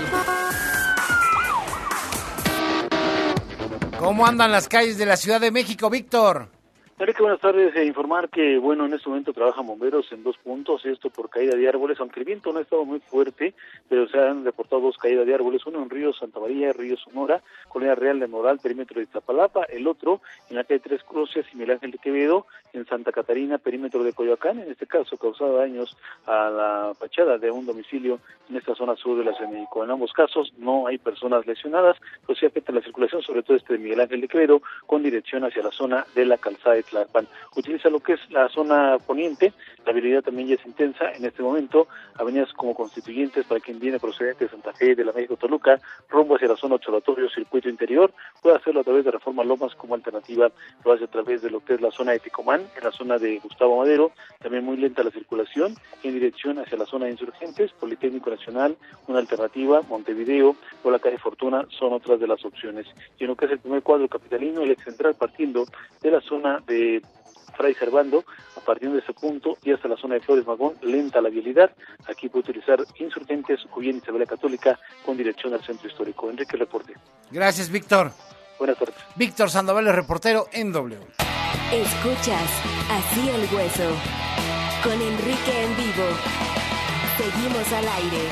Speaker 21: ¿Cómo andan las calles de la Ciudad de México, Víctor?
Speaker 5: Enrique, buenas tardes. Informar que, en este momento trabajan bomberos en 2 puntos, esto por caída de árboles, aunque el viento no ha estado muy fuerte, pero se han reportado 2 caídas de árboles, uno en Río Santa María, Río Sonora, Colonia Real de Moral, perímetro de Iztapalapa, el otro en la calle Tres Cruces y Miguel Ángel de Quevedo, en Santa Catarina, perímetro de Coyoacán, en este caso causado daños a la fachada de un domicilio en esta zona sur de la Ciudad de México. En ambos casos no hay personas lesionadas, pero sí afecta la circulación, sobre todo de Miguel Ángel de Quevedo, con dirección hacia la zona de la calzada de Tlalpan. Utiliza lo que es la zona poniente, la vialidad también ya es intensa en este momento, avenidas como Constituyentes para quien viene procedente de Santa Fe, de la México Toluca, rumbo hacia la zona Observatorio, circuito interior, puede hacerlo a través de Reforma Lomas como alternativa, lo hace a través de lo que es la zona de Ticomán, en la zona de Gustavo Madero, también muy lenta la circulación, en dirección hacia la zona de Insurgentes, Politécnico Nacional, una alternativa, Montevideo o la calle Fortuna son otras de las opciones. Y en lo que es el primer cuadro capitalino, el ex central partiendo de la zona de Fray Servando, a partir de ese punto y hasta la zona de Flores Magón, lenta la vialidad. Aquí puede utilizar Insurgentes o bien Isabela Católica con dirección al centro histórico. Enrique, reporte.
Speaker 21: Gracias, Víctor.
Speaker 5: Buenas tardes.
Speaker 21: Víctor Sandoval, el reportero en W.
Speaker 8: Escuchas Así el Hueso con Enrique en vivo. Seguimos al aire.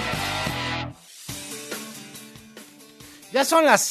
Speaker 21: Ya son las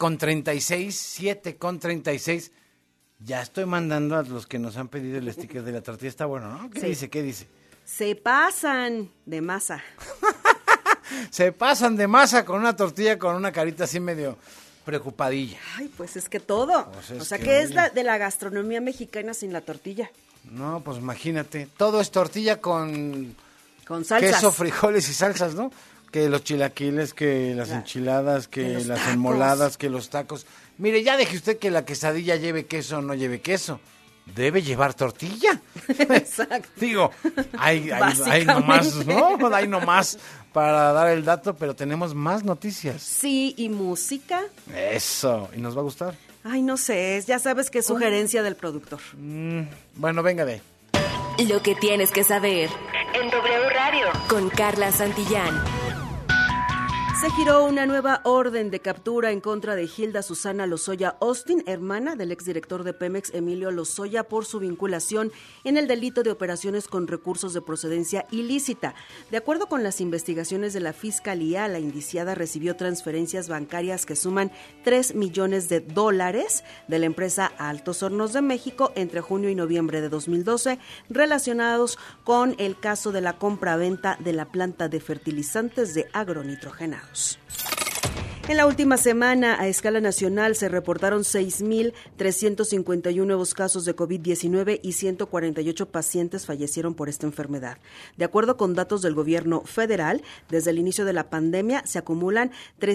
Speaker 21: 7:36. Ya estoy mandando a los que nos han pedido el sticker de la tortilla. Está bueno, ¿no? ¿Qué dice?
Speaker 10: Se pasan de masa.
Speaker 21: Se pasan de masa con una tortilla con una carita así medio preocupadilla.
Speaker 10: Ay, pues es que todo. Pues ¿qué es de la gastronomía mexicana sin la tortilla?
Speaker 21: No, pues imagínate. Todo es tortilla con
Speaker 10: salsas.
Speaker 21: Queso, frijoles y salsas, ¿no? Que los chilaquiles, que las enchiladas, que las tacos. Enmoladas, que los tacos. Mire, ya deje usted que la quesadilla lleve queso o no lleve queso. Debe llevar tortilla.
Speaker 10: Exacto.
Speaker 21: Digo, hay nomás, ¿no? Hay nomás para dar el dato, pero tenemos más noticias.
Speaker 10: Sí, y música.
Speaker 21: Eso, ¿y nos va a gustar?
Speaker 10: Ay, no sé, ya sabes que es sugerencia del productor.
Speaker 21: Bueno, venga de.
Speaker 8: Lo que tienes que saber en W Radio con Carla Santillán.
Speaker 10: Se giró una nueva orden de captura en contra de Hilda Susana Lozoya Austin, hermana del exdirector de Pemex Emilio Lozoya, por su vinculación en el delito de operaciones con recursos de procedencia ilícita. De acuerdo con las investigaciones de la Fiscalía, la indiciada recibió transferencias bancarias que suman $3 millones de la empresa Altos Hornos de México entre junio y noviembre de 2012, relacionados con el caso de la compra-venta de la planta de fertilizantes de agronitrogenados. En la última semana, a escala nacional, se reportaron 6.351 nuevos casos de COVID-19 y 148 pacientes fallecieron por esta enfermedad. De acuerdo con datos del gobierno federal, desde el inicio de la pandemia se acumulan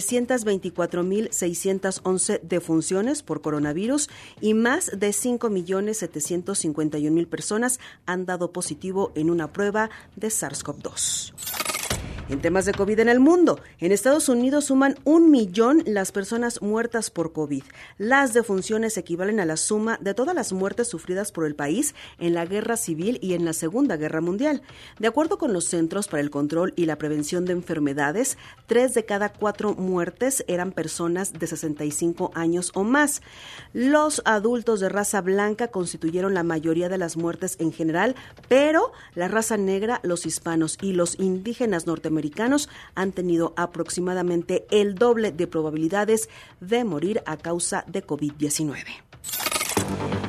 Speaker 10: 324.611 defunciones por coronavirus y más de 5.751.000 personas han dado positivo en una prueba de SARS-CoV-2. En temas de COVID en el mundo, en Estados Unidos suman 1 millón las personas muertas por COVID. Las defunciones equivalen a la suma de todas las muertes sufridas por el país en la Guerra Civil y en la Segunda Guerra Mundial. De acuerdo con los Centros para el Control y la Prevención de Enfermedades, 3 de cada 4 muertes eran personas de 65 años o más. Los adultos de raza blanca constituyeron la mayoría de las muertes en general, pero la raza negra, los hispanos y los indígenas norteamericanos han tenido aproximadamente el doble de probabilidades de morir a causa de COVID-19.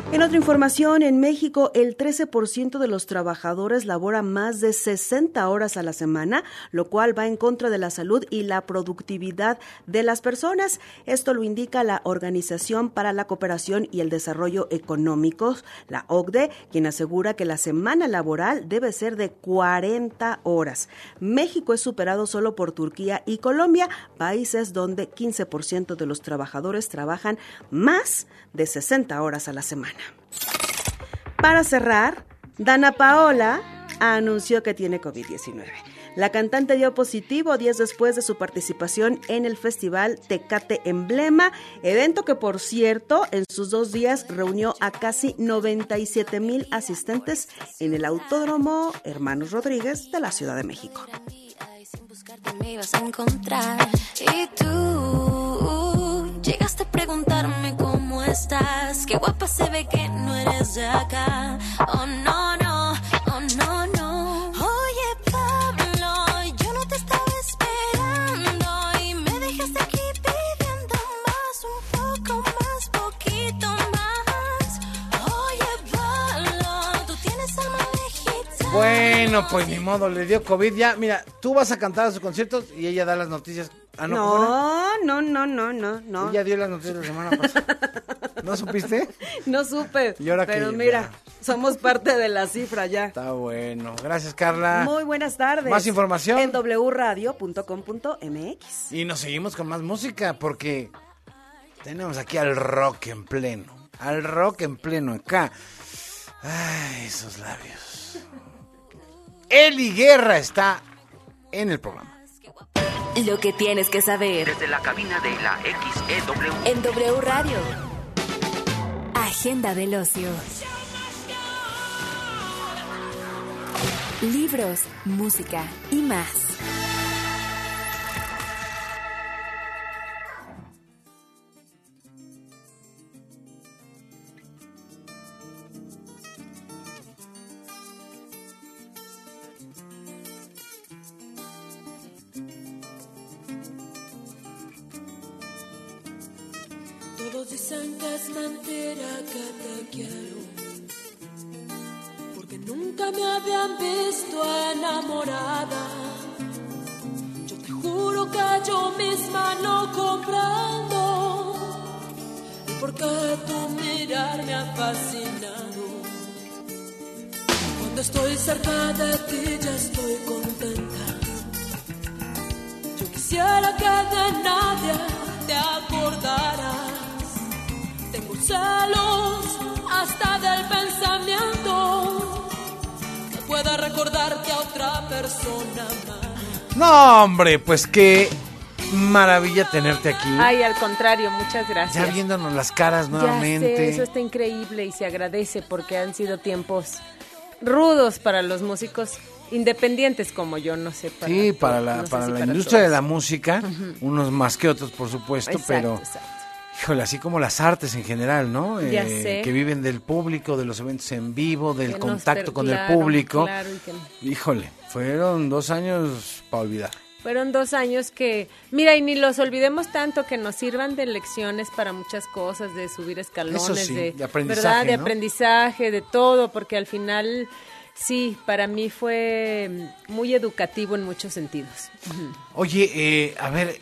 Speaker 10: En otra información, en México, el 13% de los trabajadores labora más de 60 horas a la semana, lo cual va en contra de la salud y la productividad de las personas. Esto lo indica la Organización para la Cooperación y el Desarrollo Económicos, la OCDE, quien asegura que la semana laboral debe ser de 40 horas. México es superado solo por Turquía y Colombia, países donde 15% de los trabajadores trabajan más de 60 horas a la semana. Para cerrar, Dana Paola anunció que tiene COVID-19. La cantante dio positivo días después de su participación en el festival Tecate Emblema, evento que, por cierto, en sus 2 días reunió a casi 97,000 asistentes en el Autódromo Hermanos Rodríguez de la Ciudad de México.
Speaker 11: Me ibas a encontrar y tú llegaste a preguntarme cómo estás. Qué guapa se ve que no eres de acá. Oh no, no, oh no, no. Oye Pablo, yo no te estaba esperando y me dejaste aquí pidiendo más, un poco más, poquito más. Oye Pablo, tú tienes alma legítima.
Speaker 21: Bueno, pues ni modo, le dio COVID ya. Mira, tú vas a cantar a sus conciertos y ella da las noticias. Ah,
Speaker 10: no.
Speaker 21: Ella dio las noticias la semana pasada. ¿No supiste?
Speaker 10: No supe,
Speaker 21: ¿Y ahora
Speaker 10: pero
Speaker 21: qué?
Speaker 10: mira, somos parte de la cifra ya.
Speaker 21: Está bueno. Gracias, Carla.
Speaker 10: Muy buenas tardes.
Speaker 21: Más información
Speaker 10: en wradio.com.mx.
Speaker 21: Y nos seguimos con más música porque tenemos aquí al rock en pleno. Al rock en pleno acá. Ay, esos labios. Eli Guerra está en el programa.
Speaker 8: Lo que tienes que saber.
Speaker 16: Desde la cabina de la XEW.
Speaker 8: En W Radio. Agenda del ocio. Libros, música y más.
Speaker 17: Todos dicen que es mentira que te quiero, porque nunca me habían visto enamorada. Yo te juro que yo misma no comprendo el por qué tu mirar me ha fascinado. Cuando estoy cerca de ti ya estoy contenta. Yo quisiera que de nadie te acordaras. Tengo celos hasta del pensamiento que pueda recordarte a otra persona más.
Speaker 21: No, hombre, pues qué maravilla tenerte aquí.
Speaker 18: Ay, al contrario, muchas gracias.
Speaker 21: Ya viéndonos las caras nuevamente.
Speaker 18: Ya sé, eso está increíble y se agradece porque han sido tiempos rudos para los músicos independientes como yo, no sé.
Speaker 21: Sí, para la industria de la música, unos más que otros, por supuesto, exacto, pero... Exacto. Híjole, así como las artes en general, ¿no?
Speaker 18: Ya sé.
Speaker 21: Que viven del público, de los eventos en vivo, del contacto con el público.
Speaker 18: Claro,
Speaker 21: Híjole, fueron 2 años para olvidar.
Speaker 18: Fueron 2 años que, mira, y ni los olvidemos tanto, que nos sirvan de lecciones para muchas cosas, de subir escalones,
Speaker 21: eso sí, de aprendizaje,
Speaker 18: ¿verdad? De
Speaker 21: ¿no?
Speaker 18: aprendizaje, de todo, porque al final, sí, para mí fue muy educativo en muchos sentidos.
Speaker 21: Oye, a ver,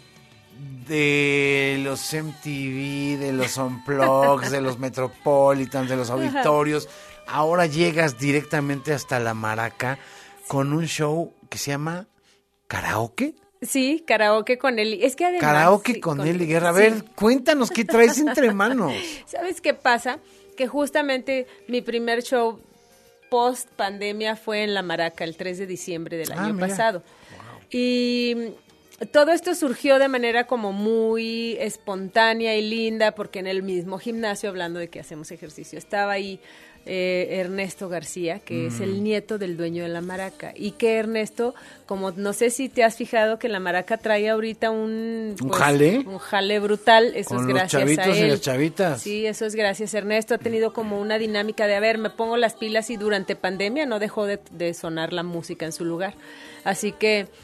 Speaker 21: de los MTV, de los Unplugged, de los Metropolitans, de los auditorios, ahora llegas directamente hasta la Maraca con un show que se llama ¿Karaoke?
Speaker 18: Sí, karaoke con Eli. Es que además...
Speaker 21: Karaoke
Speaker 18: sí,
Speaker 21: con Eli Guerra. A ver, cuéntanos qué traes entre manos.
Speaker 18: ¿Sabes qué pasa? Que justamente mi primer show post pandemia fue en la Maraca el 3 de diciembre del año pasado. Wow. Y todo esto surgió de manera como muy espontánea y linda, porque en el mismo gimnasio, hablando de que hacemos ejercicio, estaba ahí Ernesto García, que es el nieto del dueño de la Maraca, y que Ernesto, como no sé si te has fijado que la Maraca trae ahorita un jale brutal, eso
Speaker 21: con
Speaker 18: es gracias
Speaker 21: los chavitos
Speaker 18: a él.
Speaker 21: Y las chavitas.
Speaker 18: Sí, eso es gracias a Ernesto. Ha tenido como una dinámica de, a ver, me pongo las pilas, y durante pandemia no dejó de sonar la música en su lugar. Así que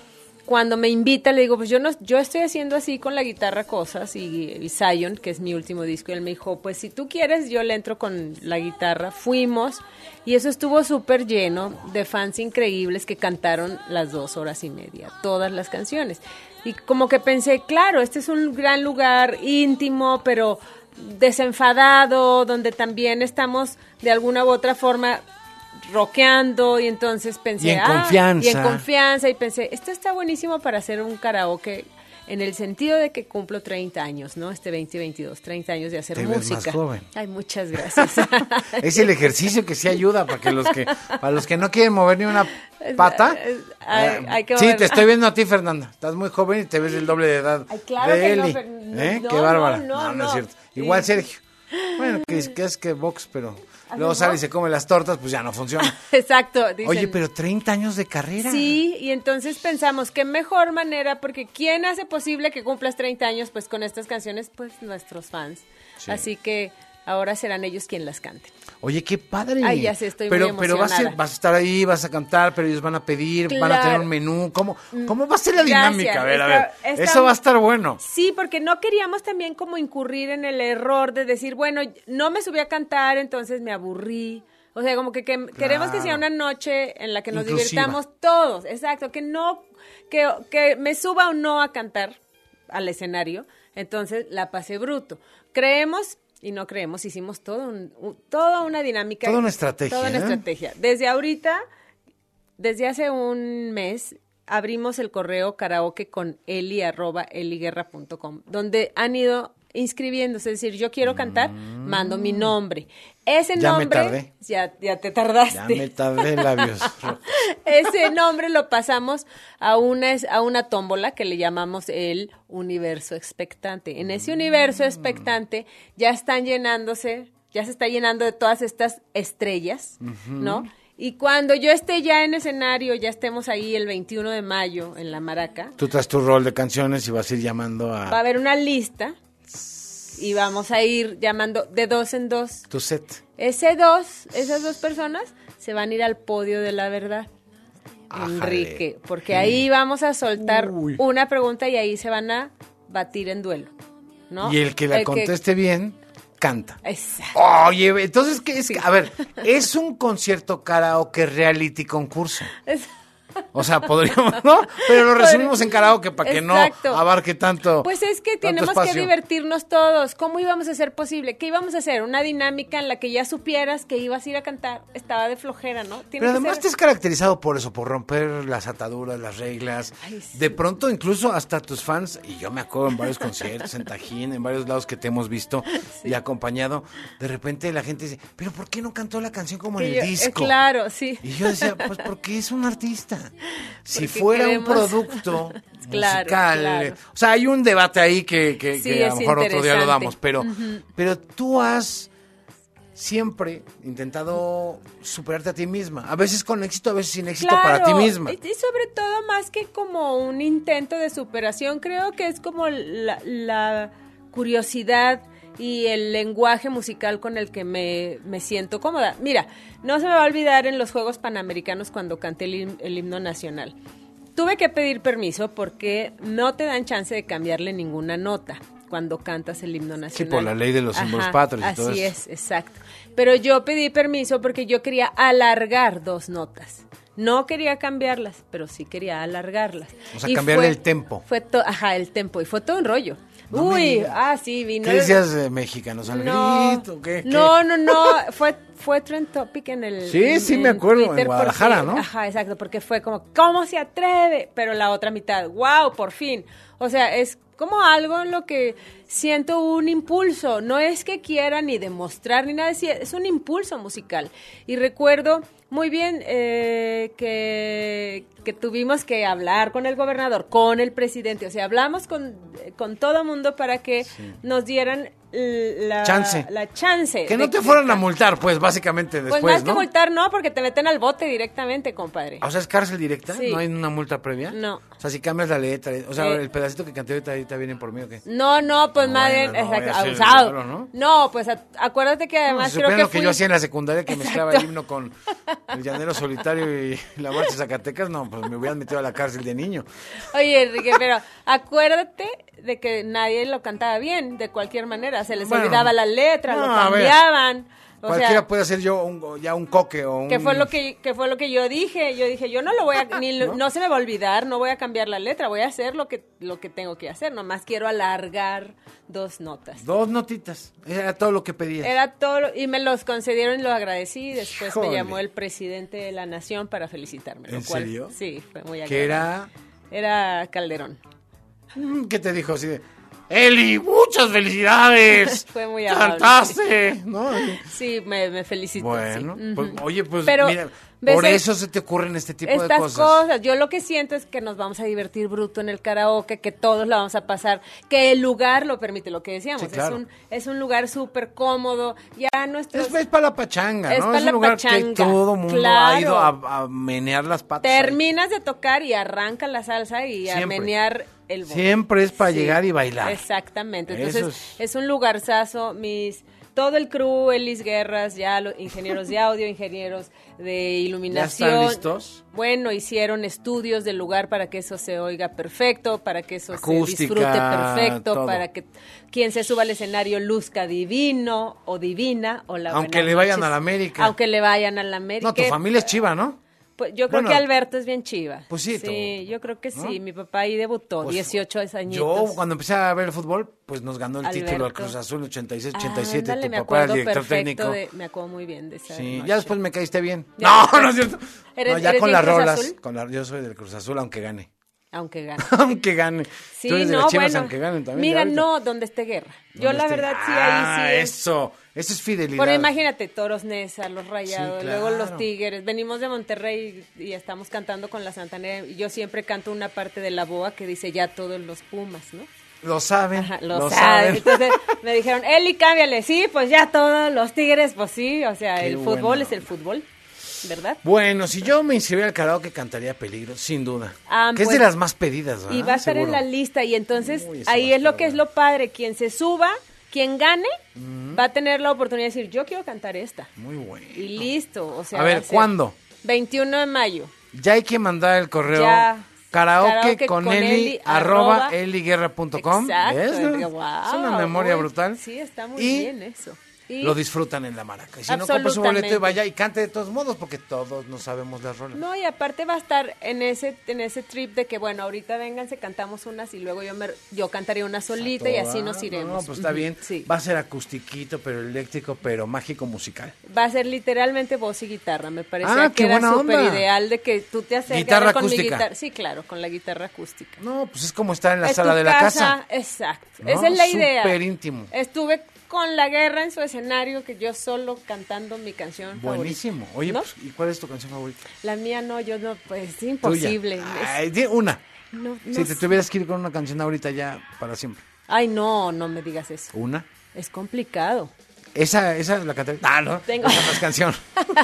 Speaker 18: cuando me invita, le digo, pues yo estoy haciendo así con la guitarra cosas, y Zion, que es mi último disco, y él me dijo, pues si tú quieres, yo le entro con la guitarra. Fuimos, y eso estuvo súper lleno de fans increíbles que cantaron las 2 horas y media, todas las canciones. Y como que pensé, claro, este es un gran lugar íntimo, pero desenfadado, donde también estamos de alguna u otra forma rockeando, y entonces pensé,
Speaker 21: y en confianza,
Speaker 18: y pensé, esto está buenísimo para hacer un karaoke, en el sentido de que cumplo 30 años, ¿no? 2022, 30 años de hacer música.
Speaker 21: Te ves más joven.
Speaker 18: Ay, muchas gracias.
Speaker 21: Es el ejercicio que sí ayuda para los que no quieren mover ni una pata.
Speaker 18: Hay que
Speaker 21: sí,
Speaker 18: mover.
Speaker 21: Te estoy viendo a ti, Fernanda. Estás muy joven y te ves el doble de edad.
Speaker 18: Ay, claro
Speaker 21: de
Speaker 18: que
Speaker 21: Eli.
Speaker 18: no,
Speaker 21: Qué bárbara.
Speaker 18: No
Speaker 21: es cierto. Igual Sergio. Bueno, que es que box, pero luego sale y se come las tortas, pues ya no funciona.
Speaker 18: Exacto. Dicen.
Speaker 21: Oye, pero 30 años de carrera.
Speaker 18: Sí, y entonces pensamos, qué mejor manera, porque ¿quién hace posible que cumplas 30 años? Pues con estas canciones, pues nuestros fans. Sí. Así que ahora serán ellos quien las canten.
Speaker 21: Oye, qué padre.
Speaker 18: Ay, ya sé, estoy muy
Speaker 21: Pero
Speaker 18: emocionada.
Speaker 21: vas a estar ahí, vas a cantar, pero ellos van a pedir, van a tener un menú. ¿Cómo va a ser la dinámica? A ver. Eso va a estar bueno.
Speaker 18: Sí, porque no queríamos también como incurrir en el error de decir, bueno, no me subí a cantar, entonces me aburrí. O sea, como que queremos que sea una noche en la que nos divirtamos todos. Exacto, que me suba o no a cantar al escenario, entonces la pasé bruto. Creemos y no creemos, hicimos toda una dinámica.
Speaker 21: Toda una estrategia.
Speaker 18: Toda una estrategia. Desde ahorita, desde hace un mes, abrimos el correo karaoke con eli@eliguerra.com, donde han ido inscribiéndose, es decir, yo quiero cantar, mando mi nombre. Ese nombre,
Speaker 21: me tardé.
Speaker 18: Ya te tardaste.
Speaker 21: Ya me tardé, labios.
Speaker 18: Ese nombre lo pasamos a una tómbola que le llamamos el universo expectante. En ese universo expectante ya se está llenando de todas estas estrellas, ¿no? Y cuando yo esté ya en escenario, ya estemos ahí el 21 de mayo en la Maraca.
Speaker 21: Tú traes tu rol de canciones y vas a ir llamando a...
Speaker 18: Va a haber una lista y vamos a ir llamando de 2 en 2.
Speaker 21: Tu set.
Speaker 18: Esas 2 personas se van a ir al podio de la verdad, Enrique, porque ahí vamos a soltar una pregunta y ahí se van a batir en duelo, ¿no?
Speaker 21: Y el que la conteste bien, canta.
Speaker 18: Exacto.
Speaker 21: Oye, entonces, ¿qué es? A ver, es un concierto karaoke reality concurso. O sea, podríamos, ¿no? Pero lo resumimos en karaoke para que no abarque tanto.
Speaker 18: Pues es que tenemos que divertirnos todos. ¿Cómo íbamos a hacer posible? ¿Qué íbamos a hacer? Una dinámica en la que ya supieras que ibas a ir a cantar. Estaba de flojera, ¿no?
Speaker 21: Pero además te has caracterizado por eso, por romper las ataduras, las reglas. Ay, sí. De pronto, incluso hasta tus fans, y yo me acuerdo en varios conciertos, en Tajín, en varios lados que te hemos visto y acompañado, de repente la gente dice, ¿pero por qué no cantó la canción como en el disco?
Speaker 18: Claro, sí.
Speaker 21: Y yo decía, pues porque es un artista. Si fuera un producto musical, claro. O sea, hay un debate ahí que a lo mejor otro día lo damos, pero tú has siempre intentado superarte a ti misma, a veces con éxito, a veces sin éxito,
Speaker 18: claro,
Speaker 21: para ti misma.
Speaker 18: Y sobre todo, más que como un intento de superación, creo que es como la curiosidad y el lenguaje musical con el que me siento cómoda. Mira, no se me va a olvidar en los Juegos Panamericanos cuando canté el himno nacional. Tuve que pedir permiso porque no te dan chance de cambiarle ninguna nota cuando cantas el himno nacional.
Speaker 21: Sí, por la ley de los símbolos patrios y todo eso.
Speaker 18: Así es, exacto. Pero yo pedí permiso porque yo quería alargar 2 notas. No quería cambiarlas, pero sí quería alargarlas.
Speaker 21: O sea, cambiar el tempo.
Speaker 18: El tempo. Y fue todo un rollo.
Speaker 21: No
Speaker 18: sí, vino.
Speaker 21: ¿Qué decías de mexicanos al grito? ¿Qué?
Speaker 18: No. Fue trend topic en el.
Speaker 21: Sí, me acuerdo, Twitter, en Guadalajara,
Speaker 18: ¿no? Ajá, exacto, porque fue como, ¿cómo se atreve? Pero la otra mitad, ¡wow! Por fin. O sea, es como algo en lo que siento un impulso. No es que quiera ni demostrar ni nada, es un impulso musical. Y recuerdo muy bien que tuvimos que hablar con el gobernador, con el presidente. O sea, hablamos con todo mundo para que nos dieran la
Speaker 21: chance. Que no te fueran a multar, pues, básicamente después,
Speaker 18: pues más
Speaker 21: ¿no?
Speaker 18: que multar, no, porque te meten al bote directamente, compadre.
Speaker 21: O sea, ¿es cárcel directa?
Speaker 18: Sí.
Speaker 21: ¿No hay una multa previa?
Speaker 18: No.
Speaker 21: O sea, si cambias la letra, o sea, el pedacito que canté ahorita viene por mí, ¿o qué?
Speaker 18: No, pues madre, exacto, abusado.
Speaker 21: Claro,
Speaker 18: ¿no? Pues acuérdate que además
Speaker 21: si
Speaker 18: creo que
Speaker 21: lo que yo hacía en la secundaria, que mezclaba el himno con el Llanero Solitario y la Marcha de Zacatecas, no, pues me hubieran metido a la cárcel de niño.
Speaker 18: Oye, Enrique, pero acuérdate de que nadie lo cantaba bien, de cualquier manera, se les olvidaba la letra, lo cambiaban.
Speaker 21: Cualquiera puede hacer ya un coque o un...
Speaker 18: ¿Qué fue lo que yo dije? Yo dije, yo no lo voy a... no se me va a olvidar, no voy a cambiar la letra, voy a hacer lo que tengo que hacer. Nomás quiero alargar 2 notas.
Speaker 21: 2 notitas. Era todo lo que pedías.
Speaker 18: Era todo, y me los concedieron y lo agradecí. Después
Speaker 21: ¡Híjole!
Speaker 18: me llamó el presidente de la Nación para felicitarme.
Speaker 21: ¿En serio?
Speaker 18: Sí, fue muy agradable.
Speaker 21: ¿Qué era?
Speaker 18: Era Calderón.
Speaker 21: ¿Qué te dijo así de... Eli, muchas felicidades.
Speaker 18: Fue muy amable.
Speaker 21: Cantaste, ¿no?
Speaker 18: Sí, me felicitó.
Speaker 21: Bueno,
Speaker 18: sí.
Speaker 21: pues, oye, pues
Speaker 18: pero,
Speaker 21: mira, por eso se te ocurren este tipo de cosas.
Speaker 18: Estas cosas. Yo lo que siento es que nos vamos a divertir bruto en el karaoke, que todos la vamos a pasar, que el lugar lo permite, lo que decíamos.
Speaker 21: Sí, claro.
Speaker 18: Es un lugar súper cómodo. Ya nuestros...
Speaker 21: Es para la pachanga, ¿no?
Speaker 18: para
Speaker 21: es
Speaker 18: la
Speaker 21: un lugar
Speaker 18: pachanga,
Speaker 21: que todo mundo ha ido a menear las patas.
Speaker 18: Terminas de tocar y arranca la salsa y a menear el bote.
Speaker 21: Siempre es para llegar y bailar.
Speaker 18: Exactamente. Entonces, es un lugarzazo. Todo el crew, Elis Guerras, ya los ingenieros de audio, ingenieros de iluminación.
Speaker 21: ¿Ya están listos?
Speaker 18: Bueno, hicieron estudios del lugar para que eso se oiga perfecto, para que eso
Speaker 21: acústica,
Speaker 18: se disfrute perfecto,
Speaker 21: todo.
Speaker 18: Para que quien se suba al escenario luzca divino o divina. O
Speaker 21: aunque le vayan a la América.
Speaker 18: Aunque le vayan a la América.
Speaker 21: No, tu familia es chiva, ¿no?
Speaker 18: Pues yo creo que Alberto es bien chiva.
Speaker 21: Pues sí.
Speaker 18: Sí, yo creo que
Speaker 21: ¿no?
Speaker 18: sí. Mi papá ahí debutó,
Speaker 21: pues
Speaker 18: 18 añitos.
Speaker 21: Yo, cuando empecé a ver el fútbol, pues nos ganó el
Speaker 18: Alberto.
Speaker 21: título al Cruz Azul 86, 87.
Speaker 18: Ándale,
Speaker 21: Tu papá era el director
Speaker 18: perfecto
Speaker 21: técnico.
Speaker 18: me acuerdo muy bien de esa
Speaker 21: Sí,
Speaker 18: noche.
Speaker 21: Ya después me caíste bien.
Speaker 18: Ya,
Speaker 21: no es cierto. Ya con las
Speaker 18: Cruz
Speaker 21: rolas.
Speaker 18: Azul?
Speaker 21: Yo soy del Cruz Azul, aunque gane.
Speaker 18: Aunque gane.
Speaker 21: Aunque gane.
Speaker 18: Sí,
Speaker 21: Tú eres de
Speaker 18: no,
Speaker 21: las Chivas,
Speaker 18: bueno.
Speaker 21: aunque ganen también.
Speaker 18: Mira, no, donde esté guerra. Yo la verdad sí, ahí sí.
Speaker 21: Eso es fidelidad.
Speaker 18: Pero imagínate, Toros Neza, los Rayados,
Speaker 21: Sí,
Speaker 18: luego
Speaker 21: claro.
Speaker 18: los Tigres. Venimos de Monterrey y estamos cantando con la Santanera. Y yo siempre canto una parte de la boa que dice ya todos los Pumas, ¿no?
Speaker 21: Lo saben.
Speaker 18: Ajá, lo saben. Entonces me dijeron, Eli, cámbiale. Sí, pues ya todos los Tigres, pues sí. O sea,
Speaker 21: Qué
Speaker 18: el fútbol
Speaker 21: bueno.
Speaker 18: es el fútbol, ¿verdad?
Speaker 21: Bueno, si yo me inscribiera al karaoke, cantaría Peligro, sin duda. Que es
Speaker 18: pues,
Speaker 21: de las más pedidas, ¿verdad?
Speaker 18: Y va a estar
Speaker 21: Seguro.
Speaker 18: en la lista. Y entonces
Speaker 21: Uy, eso
Speaker 18: ahí
Speaker 21: va a
Speaker 18: es lo
Speaker 21: estar
Speaker 18: que es lo padre. Quien se suba, quien gane, va a tener la oportunidad de decir, yo quiero cantar esta.
Speaker 21: Muy bueno.
Speaker 18: Y listo. O sea,
Speaker 21: A ver, ¿cuándo?
Speaker 18: 21 de mayo.
Speaker 21: Ya hay que mandar el correo.
Speaker 18: Ya.
Speaker 21: Karaoke con Eli, @ eliguerra.com.
Speaker 18: Exacto.
Speaker 21: ¿Ves?
Speaker 18: Wow,
Speaker 21: Es una memoria brutal.
Speaker 18: Sí, está muy
Speaker 21: Y
Speaker 18: bien eso. Y
Speaker 21: lo disfrutan en la maraca. Y si no, compra su boleto y
Speaker 18: Absolutamente.
Speaker 21: vaya y cante de todos modos, porque todos no sabemos las rolas.
Speaker 18: No, y aparte va a estar en ese trip de que, bueno, ahorita vénganse, cantamos unas y luego yo cantaría una solita y así nos iremos.
Speaker 21: No, pues está bien.
Speaker 18: Sí.
Speaker 21: Va a ser acustiquito, pero eléctrico, pero mágico musical.
Speaker 18: Va a ser literalmente voz y guitarra. Me parece
Speaker 21: qué
Speaker 18: que era
Speaker 21: buena
Speaker 18: súper
Speaker 21: onda.
Speaker 18: ideal de que tú te acerques
Speaker 21: Guitarra
Speaker 18: con mi
Speaker 21: acústica.
Speaker 18: guitarra. Sí, claro, con la guitarra acústica.
Speaker 21: No, pues es como estar en la
Speaker 18: Es
Speaker 21: sala
Speaker 18: tu
Speaker 21: de la casa.
Speaker 18: Exacto.
Speaker 21: ¿No?
Speaker 18: Esa es la idea.
Speaker 21: Súper íntimo.
Speaker 18: Estuve con la guerra en su escenario, que yo solo cantando mi canción
Speaker 21: Buenísimo.
Speaker 18: favorita.
Speaker 21: Oye,
Speaker 18: ¿No?
Speaker 21: pues, ¿y cuál es tu canción favorita?
Speaker 18: La mía no, yo no, pues es imposible.
Speaker 21: Ay, di una.
Speaker 18: No
Speaker 21: Si te
Speaker 18: sé.
Speaker 21: tuvieras que ir con una canción ahorita ya para siempre.
Speaker 18: Ay, no me digas eso.
Speaker 21: ¿Una?
Speaker 18: Es complicado.
Speaker 21: Esa la cantaré. Ah, no.
Speaker 18: Tengo-
Speaker 21: Esa no es canción.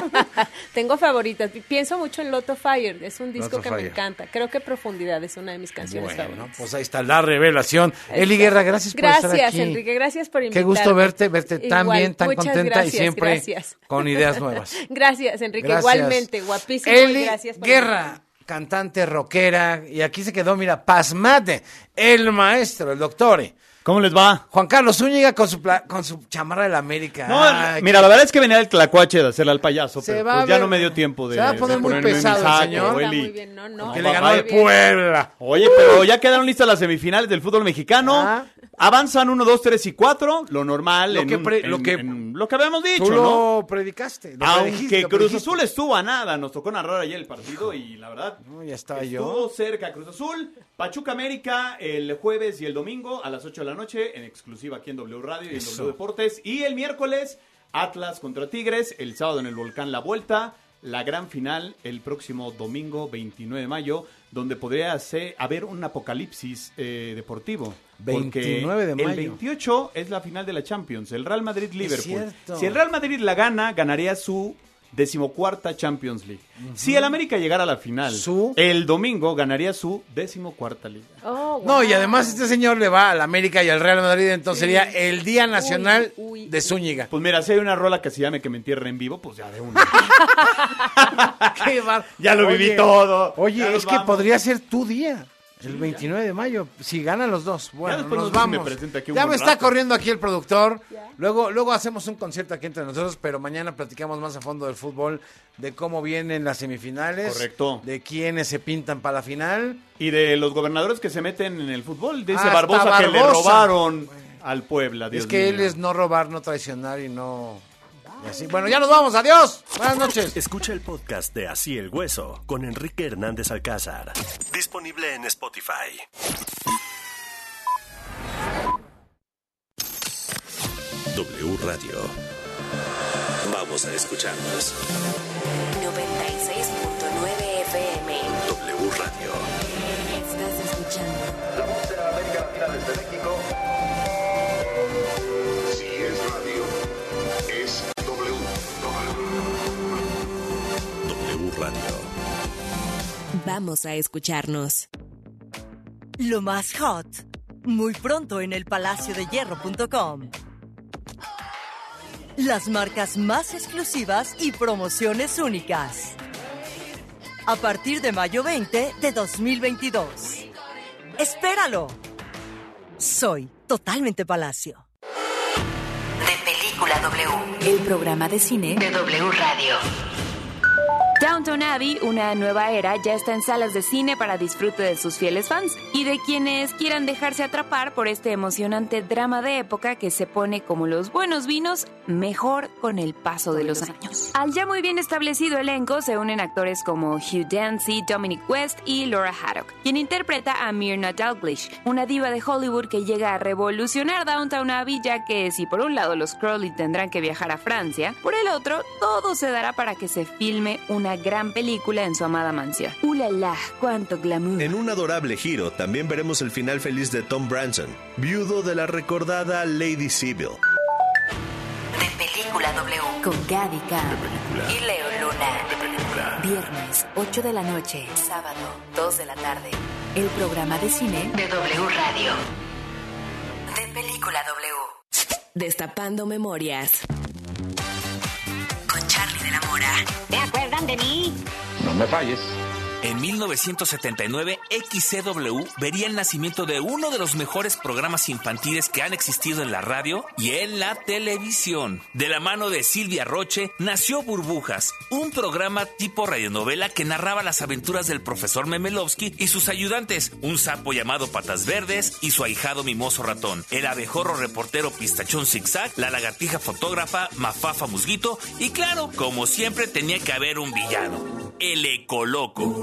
Speaker 18: Tengo favoritas. Pienso mucho en Lot of Fire. Es un disco
Speaker 21: Lot of
Speaker 18: que me
Speaker 21: Fire.
Speaker 18: encanta. Creo que Profundidad es una de mis canciones
Speaker 21: Bueno,
Speaker 18: favoritas.
Speaker 21: pues ahí está la revelación. Eli Guerra, gracias por estar aquí.
Speaker 18: Gracias, Enrique. Gracias por
Speaker 21: Qué
Speaker 18: invitarme.
Speaker 21: gusto verte tan
Speaker 18: Igual,
Speaker 21: bien, tan
Speaker 18: muchas
Speaker 21: contenta
Speaker 18: gracias,
Speaker 21: y siempre
Speaker 18: gracias.
Speaker 21: con ideas nuevas.
Speaker 18: Gracias, Enrique.
Speaker 21: Gracias.
Speaker 18: Igualmente, guapísimo.
Speaker 21: Eli
Speaker 18: y gracias por
Speaker 21: Guerra, cantante rockera, y aquí se quedó, mira, pasmate, el maestro, el doctor.
Speaker 2: ¿Cómo les va?
Speaker 21: Juan Carlos Zúñiga con su chamarra de la América.
Speaker 2: No,
Speaker 21: Ay,
Speaker 2: mira, la verdad es que venía el tlacuache de hacerle al payaso,
Speaker 21: Se
Speaker 2: pero
Speaker 21: va
Speaker 2: pues
Speaker 21: a
Speaker 2: ya
Speaker 21: ver-
Speaker 2: no me dio tiempo de
Speaker 21: se va a poner muy
Speaker 2: ponerme
Speaker 21: pesado
Speaker 2: mi
Speaker 21: el
Speaker 2: saco,
Speaker 21: señor.
Speaker 2: Eli.
Speaker 18: muy bien, no.
Speaker 21: que le ganó al Puebla.
Speaker 2: Oye, pero ya quedaron listas las semifinales del fútbol mexicano. Avanzan 1, 2, 3 y 4. Lo normal,
Speaker 21: Lo
Speaker 2: en
Speaker 21: que
Speaker 2: un-
Speaker 21: pre-
Speaker 2: en-
Speaker 21: lo que-
Speaker 2: en lo que habíamos dicho,
Speaker 21: Tú
Speaker 2: ¿no?
Speaker 21: lo predicaste. Lo
Speaker 2: Aunque
Speaker 21: predijiste, lo
Speaker 2: Cruz
Speaker 21: predijiste.
Speaker 2: Azul estuvo a nada, nos tocó narrar ayer el partido y la verdad,
Speaker 21: No, ya estaba
Speaker 2: estuvo
Speaker 21: yo.
Speaker 2: cerca Cruz Azul. Pachuca América el jueves y el domingo a las 8 de la noche en exclusiva aquí en W Radio y en
Speaker 21: Eso.
Speaker 2: W Deportes. Y el miércoles Atlas contra Tigres, el sábado en el Volcán La Vuelta. la gran final el próximo domingo 29 de mayo, donde podría haber un apocalipsis deportivo.
Speaker 21: 29 de mayo.
Speaker 2: El 28 es la final de la Champions, el Real Madrid-Liverpool.
Speaker 21: cierto.
Speaker 2: Si el Real Madrid la gana, ganaría su 14ª Champions League. Si el América llegara a la final, el domingo ganaría su 14ª Liga.
Speaker 18: Oh, wow.
Speaker 21: No, y además este señor le va al América y al Real Madrid, entonces sería el Día Nacional de Zúñiga.
Speaker 2: Pues mira, si hay una rola que se llame Que me entierren en vivo, pues ya de una.
Speaker 21: Qué bar...
Speaker 2: Ya lo viví todo.
Speaker 21: Oye, es que podría ser tu día. El 29 de mayo, si ganan los dos. Bueno, nos vamos. Ya me está corriendo aquí el productor. Luego hacemos un concierto aquí entre nosotros, pero mañana platicamos más a fondo del fútbol, de cómo vienen las semifinales.
Speaker 2: Correcto.
Speaker 21: De quiénes se pintan para la final.
Speaker 2: Y de los gobernadores que se meten en el fútbol. Dice Barbosa que le robaron al Puebla. Dios
Speaker 21: es que
Speaker 2: mío.
Speaker 21: él es no robar, no traicionar y no... Y así. Bueno, ya nos vamos. Adiós. Buenas noches.
Speaker 13: Escucha el podcast de Así el Hueso con Enrique Hernández Alcázar. Disponible en Spotify. W Radio. Vamos a escucharnos.
Speaker 8: 96.9 FM.
Speaker 13: W Radio.
Speaker 8: Estás escuchando
Speaker 30: La voz de América Latina desde México. Si es radio, es W.
Speaker 13: W Radio.
Speaker 8: Vamos a escucharnos.
Speaker 3: Lo más hot, muy pronto en elpalaciodehierro.com. Las marcas más exclusivas y promociones únicas. A partir de mayo 20 de 2022. ¡Espéralo! Soy totalmente Palacio.
Speaker 4: De Película W,
Speaker 8: El programa de cine
Speaker 4: de W Radio.
Speaker 7: Downton Abbey, una nueva era, ya está en salas de cine para disfrute de sus fieles fans y de quienes quieran dejarse atrapar por este emocionante drama de época que se pone como los buenos vinos, mejor con el paso de los años. Al ya muy bien establecido elenco se unen actores como Hugh Dancy, Dominic West y Laura Haddock, quien interpreta a Myrna Dalglish, una diva de Hollywood que llega a revolucionar Downton Abbey, ya que si por un lado los Crowley tendrán que viajar a Francia, por el otro todo se dará para que se filme una gran película en su amada mansión. ¡Ulala! ¡Cuánto glamour!
Speaker 13: En un adorable giro, también veremos el final feliz de Tom Branson, viudo de la recordada Lady Sybil.
Speaker 4: De Película W.
Speaker 8: Con Gaby Cam y Leo Luna. Viernes, 8 de la noche. Sábado, 2 de la tarde. El programa de cine
Speaker 4: de W Radio. De Película W.
Speaker 8: Destapando memorias.
Speaker 4: Con Charlie de la Mora. ¿Te acuerdan de mí?
Speaker 15: No me falles.
Speaker 28: En 1979, XCW vería el nacimiento de uno de los mejores programas infantiles que han existido en la radio y en la televisión. De la mano de Silvia Roche, nació Burbujas, un programa tipo radionovela que narraba las aventuras del profesor Memelovsky y sus ayudantes, un sapo llamado Patas Verdes y su ahijado Mimoso Ratón, el abejorro reportero Pistachón Zigzag, la lagartija fotógrafa Mafafa Musguito y claro, como siempre tenía que haber un villano, el Ecoloco.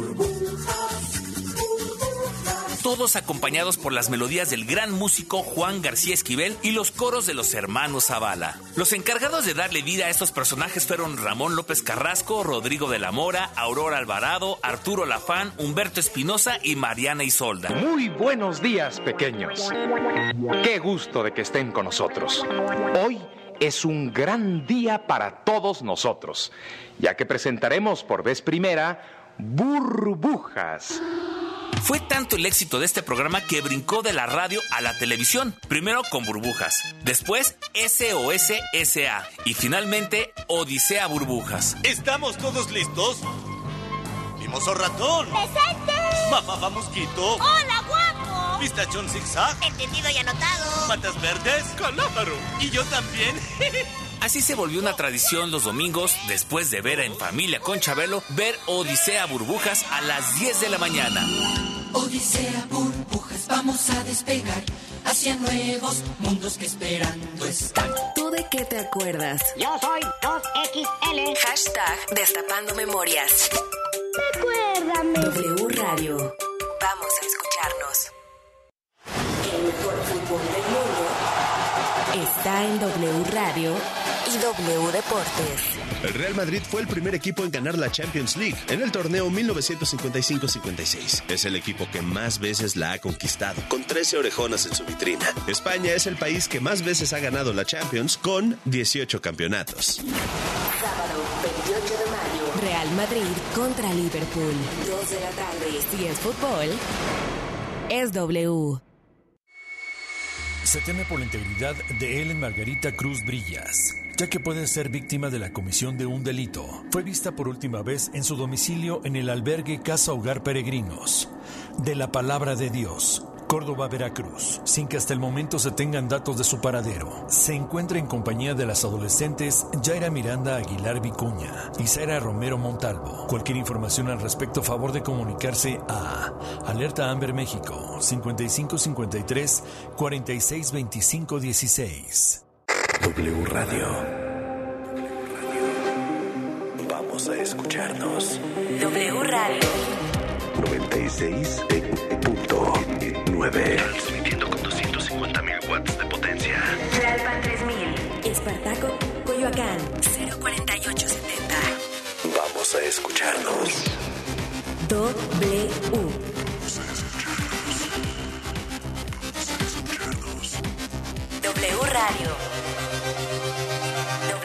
Speaker 28: Todos acompañados por las melodías del gran músico Juan García Esquivel y los coros de los hermanos Zavala. Los encargados de darle vida a estos personajes fueron Ramón López Carrasco, Rodrigo de la Mora, Aurora Alvarado, Arturo Lafán, Humberto Espinosa y Mariana Isolda.
Speaker 19: Muy buenos días, pequeños. Qué gusto de que estén con nosotros. Hoy es un gran día para todos nosotros, ya que presentaremos por vez primera Burbujas.
Speaker 28: Fue tanto el éxito de este programa que brincó de la radio a la televisión, primero con Burbujas, después SOS SA y finalmente Odisea Burbujas.
Speaker 20: ¿Estamos todos listos? Mimoso Ratón.
Speaker 12: ¡Presente!
Speaker 20: Mafafa Mosquito.
Speaker 12: ¡Hola, guapo!
Speaker 20: Pistachón Zigzag.
Speaker 12: Entendido y anotado.
Speaker 20: Patas Verdes. Calámaro. Y yo también.
Speaker 28: Así se volvió una tradición los domingos, después de ver En Familia con Chabelo, ver Odisea Burbujas a las 10 de la mañana.
Speaker 17: Odisea Burbujas, vamos a despegar hacia nuevos mundos que esperando están.
Speaker 8: ¿Tú de qué te acuerdas?
Speaker 12: Yo soy 2XL.
Speaker 8: Hashtag Destapando Memorias.
Speaker 12: Recuérdame.
Speaker 8: W Radio. Vamos a escucharnos. El mejor fútbol del mundo está está en W Radio y W Deportes.
Speaker 13: El Real Madrid fue el primer equipo en ganar la Champions League en el torneo 1955-56. Es el equipo que más veces la ha conquistado, con 13 orejonas en su vitrina. España es el país que más veces ha ganado la Champions, con 18 campeonatos.
Speaker 8: Sábado 28 de mayo. Real Madrid contra Liverpool. 2 de la tarde. Si es fútbol, es W.
Speaker 6: Se teme por la integridad de Ellen Margarita Cruz Brillas, ya que puede ser víctima de la comisión de un delito. Fue vista por última vez en su domicilio en el albergue Casa Hogar Peregrinos de la Palabra de Dios, Córdoba, Veracruz, sin que hasta el momento se tengan datos de su paradero. Se encuentra en compañía de las adolescentes Yaira Miranda Aguilar Vicuña y Sara Romero Montalvo. Cualquier información al respecto, favor de comunicarse a Alerta Amber México 5553 462516.
Speaker 15: W Radio. Vamos a escucharnos.
Speaker 8: W Radio
Speaker 15: 96.9. Transmitiendo con 250.000 watts de potencia.
Speaker 8: Tlalpan 3000. Espartaco, Coyoacán 04870.
Speaker 15: Vamos a escucharnos.
Speaker 8: W. W Radio.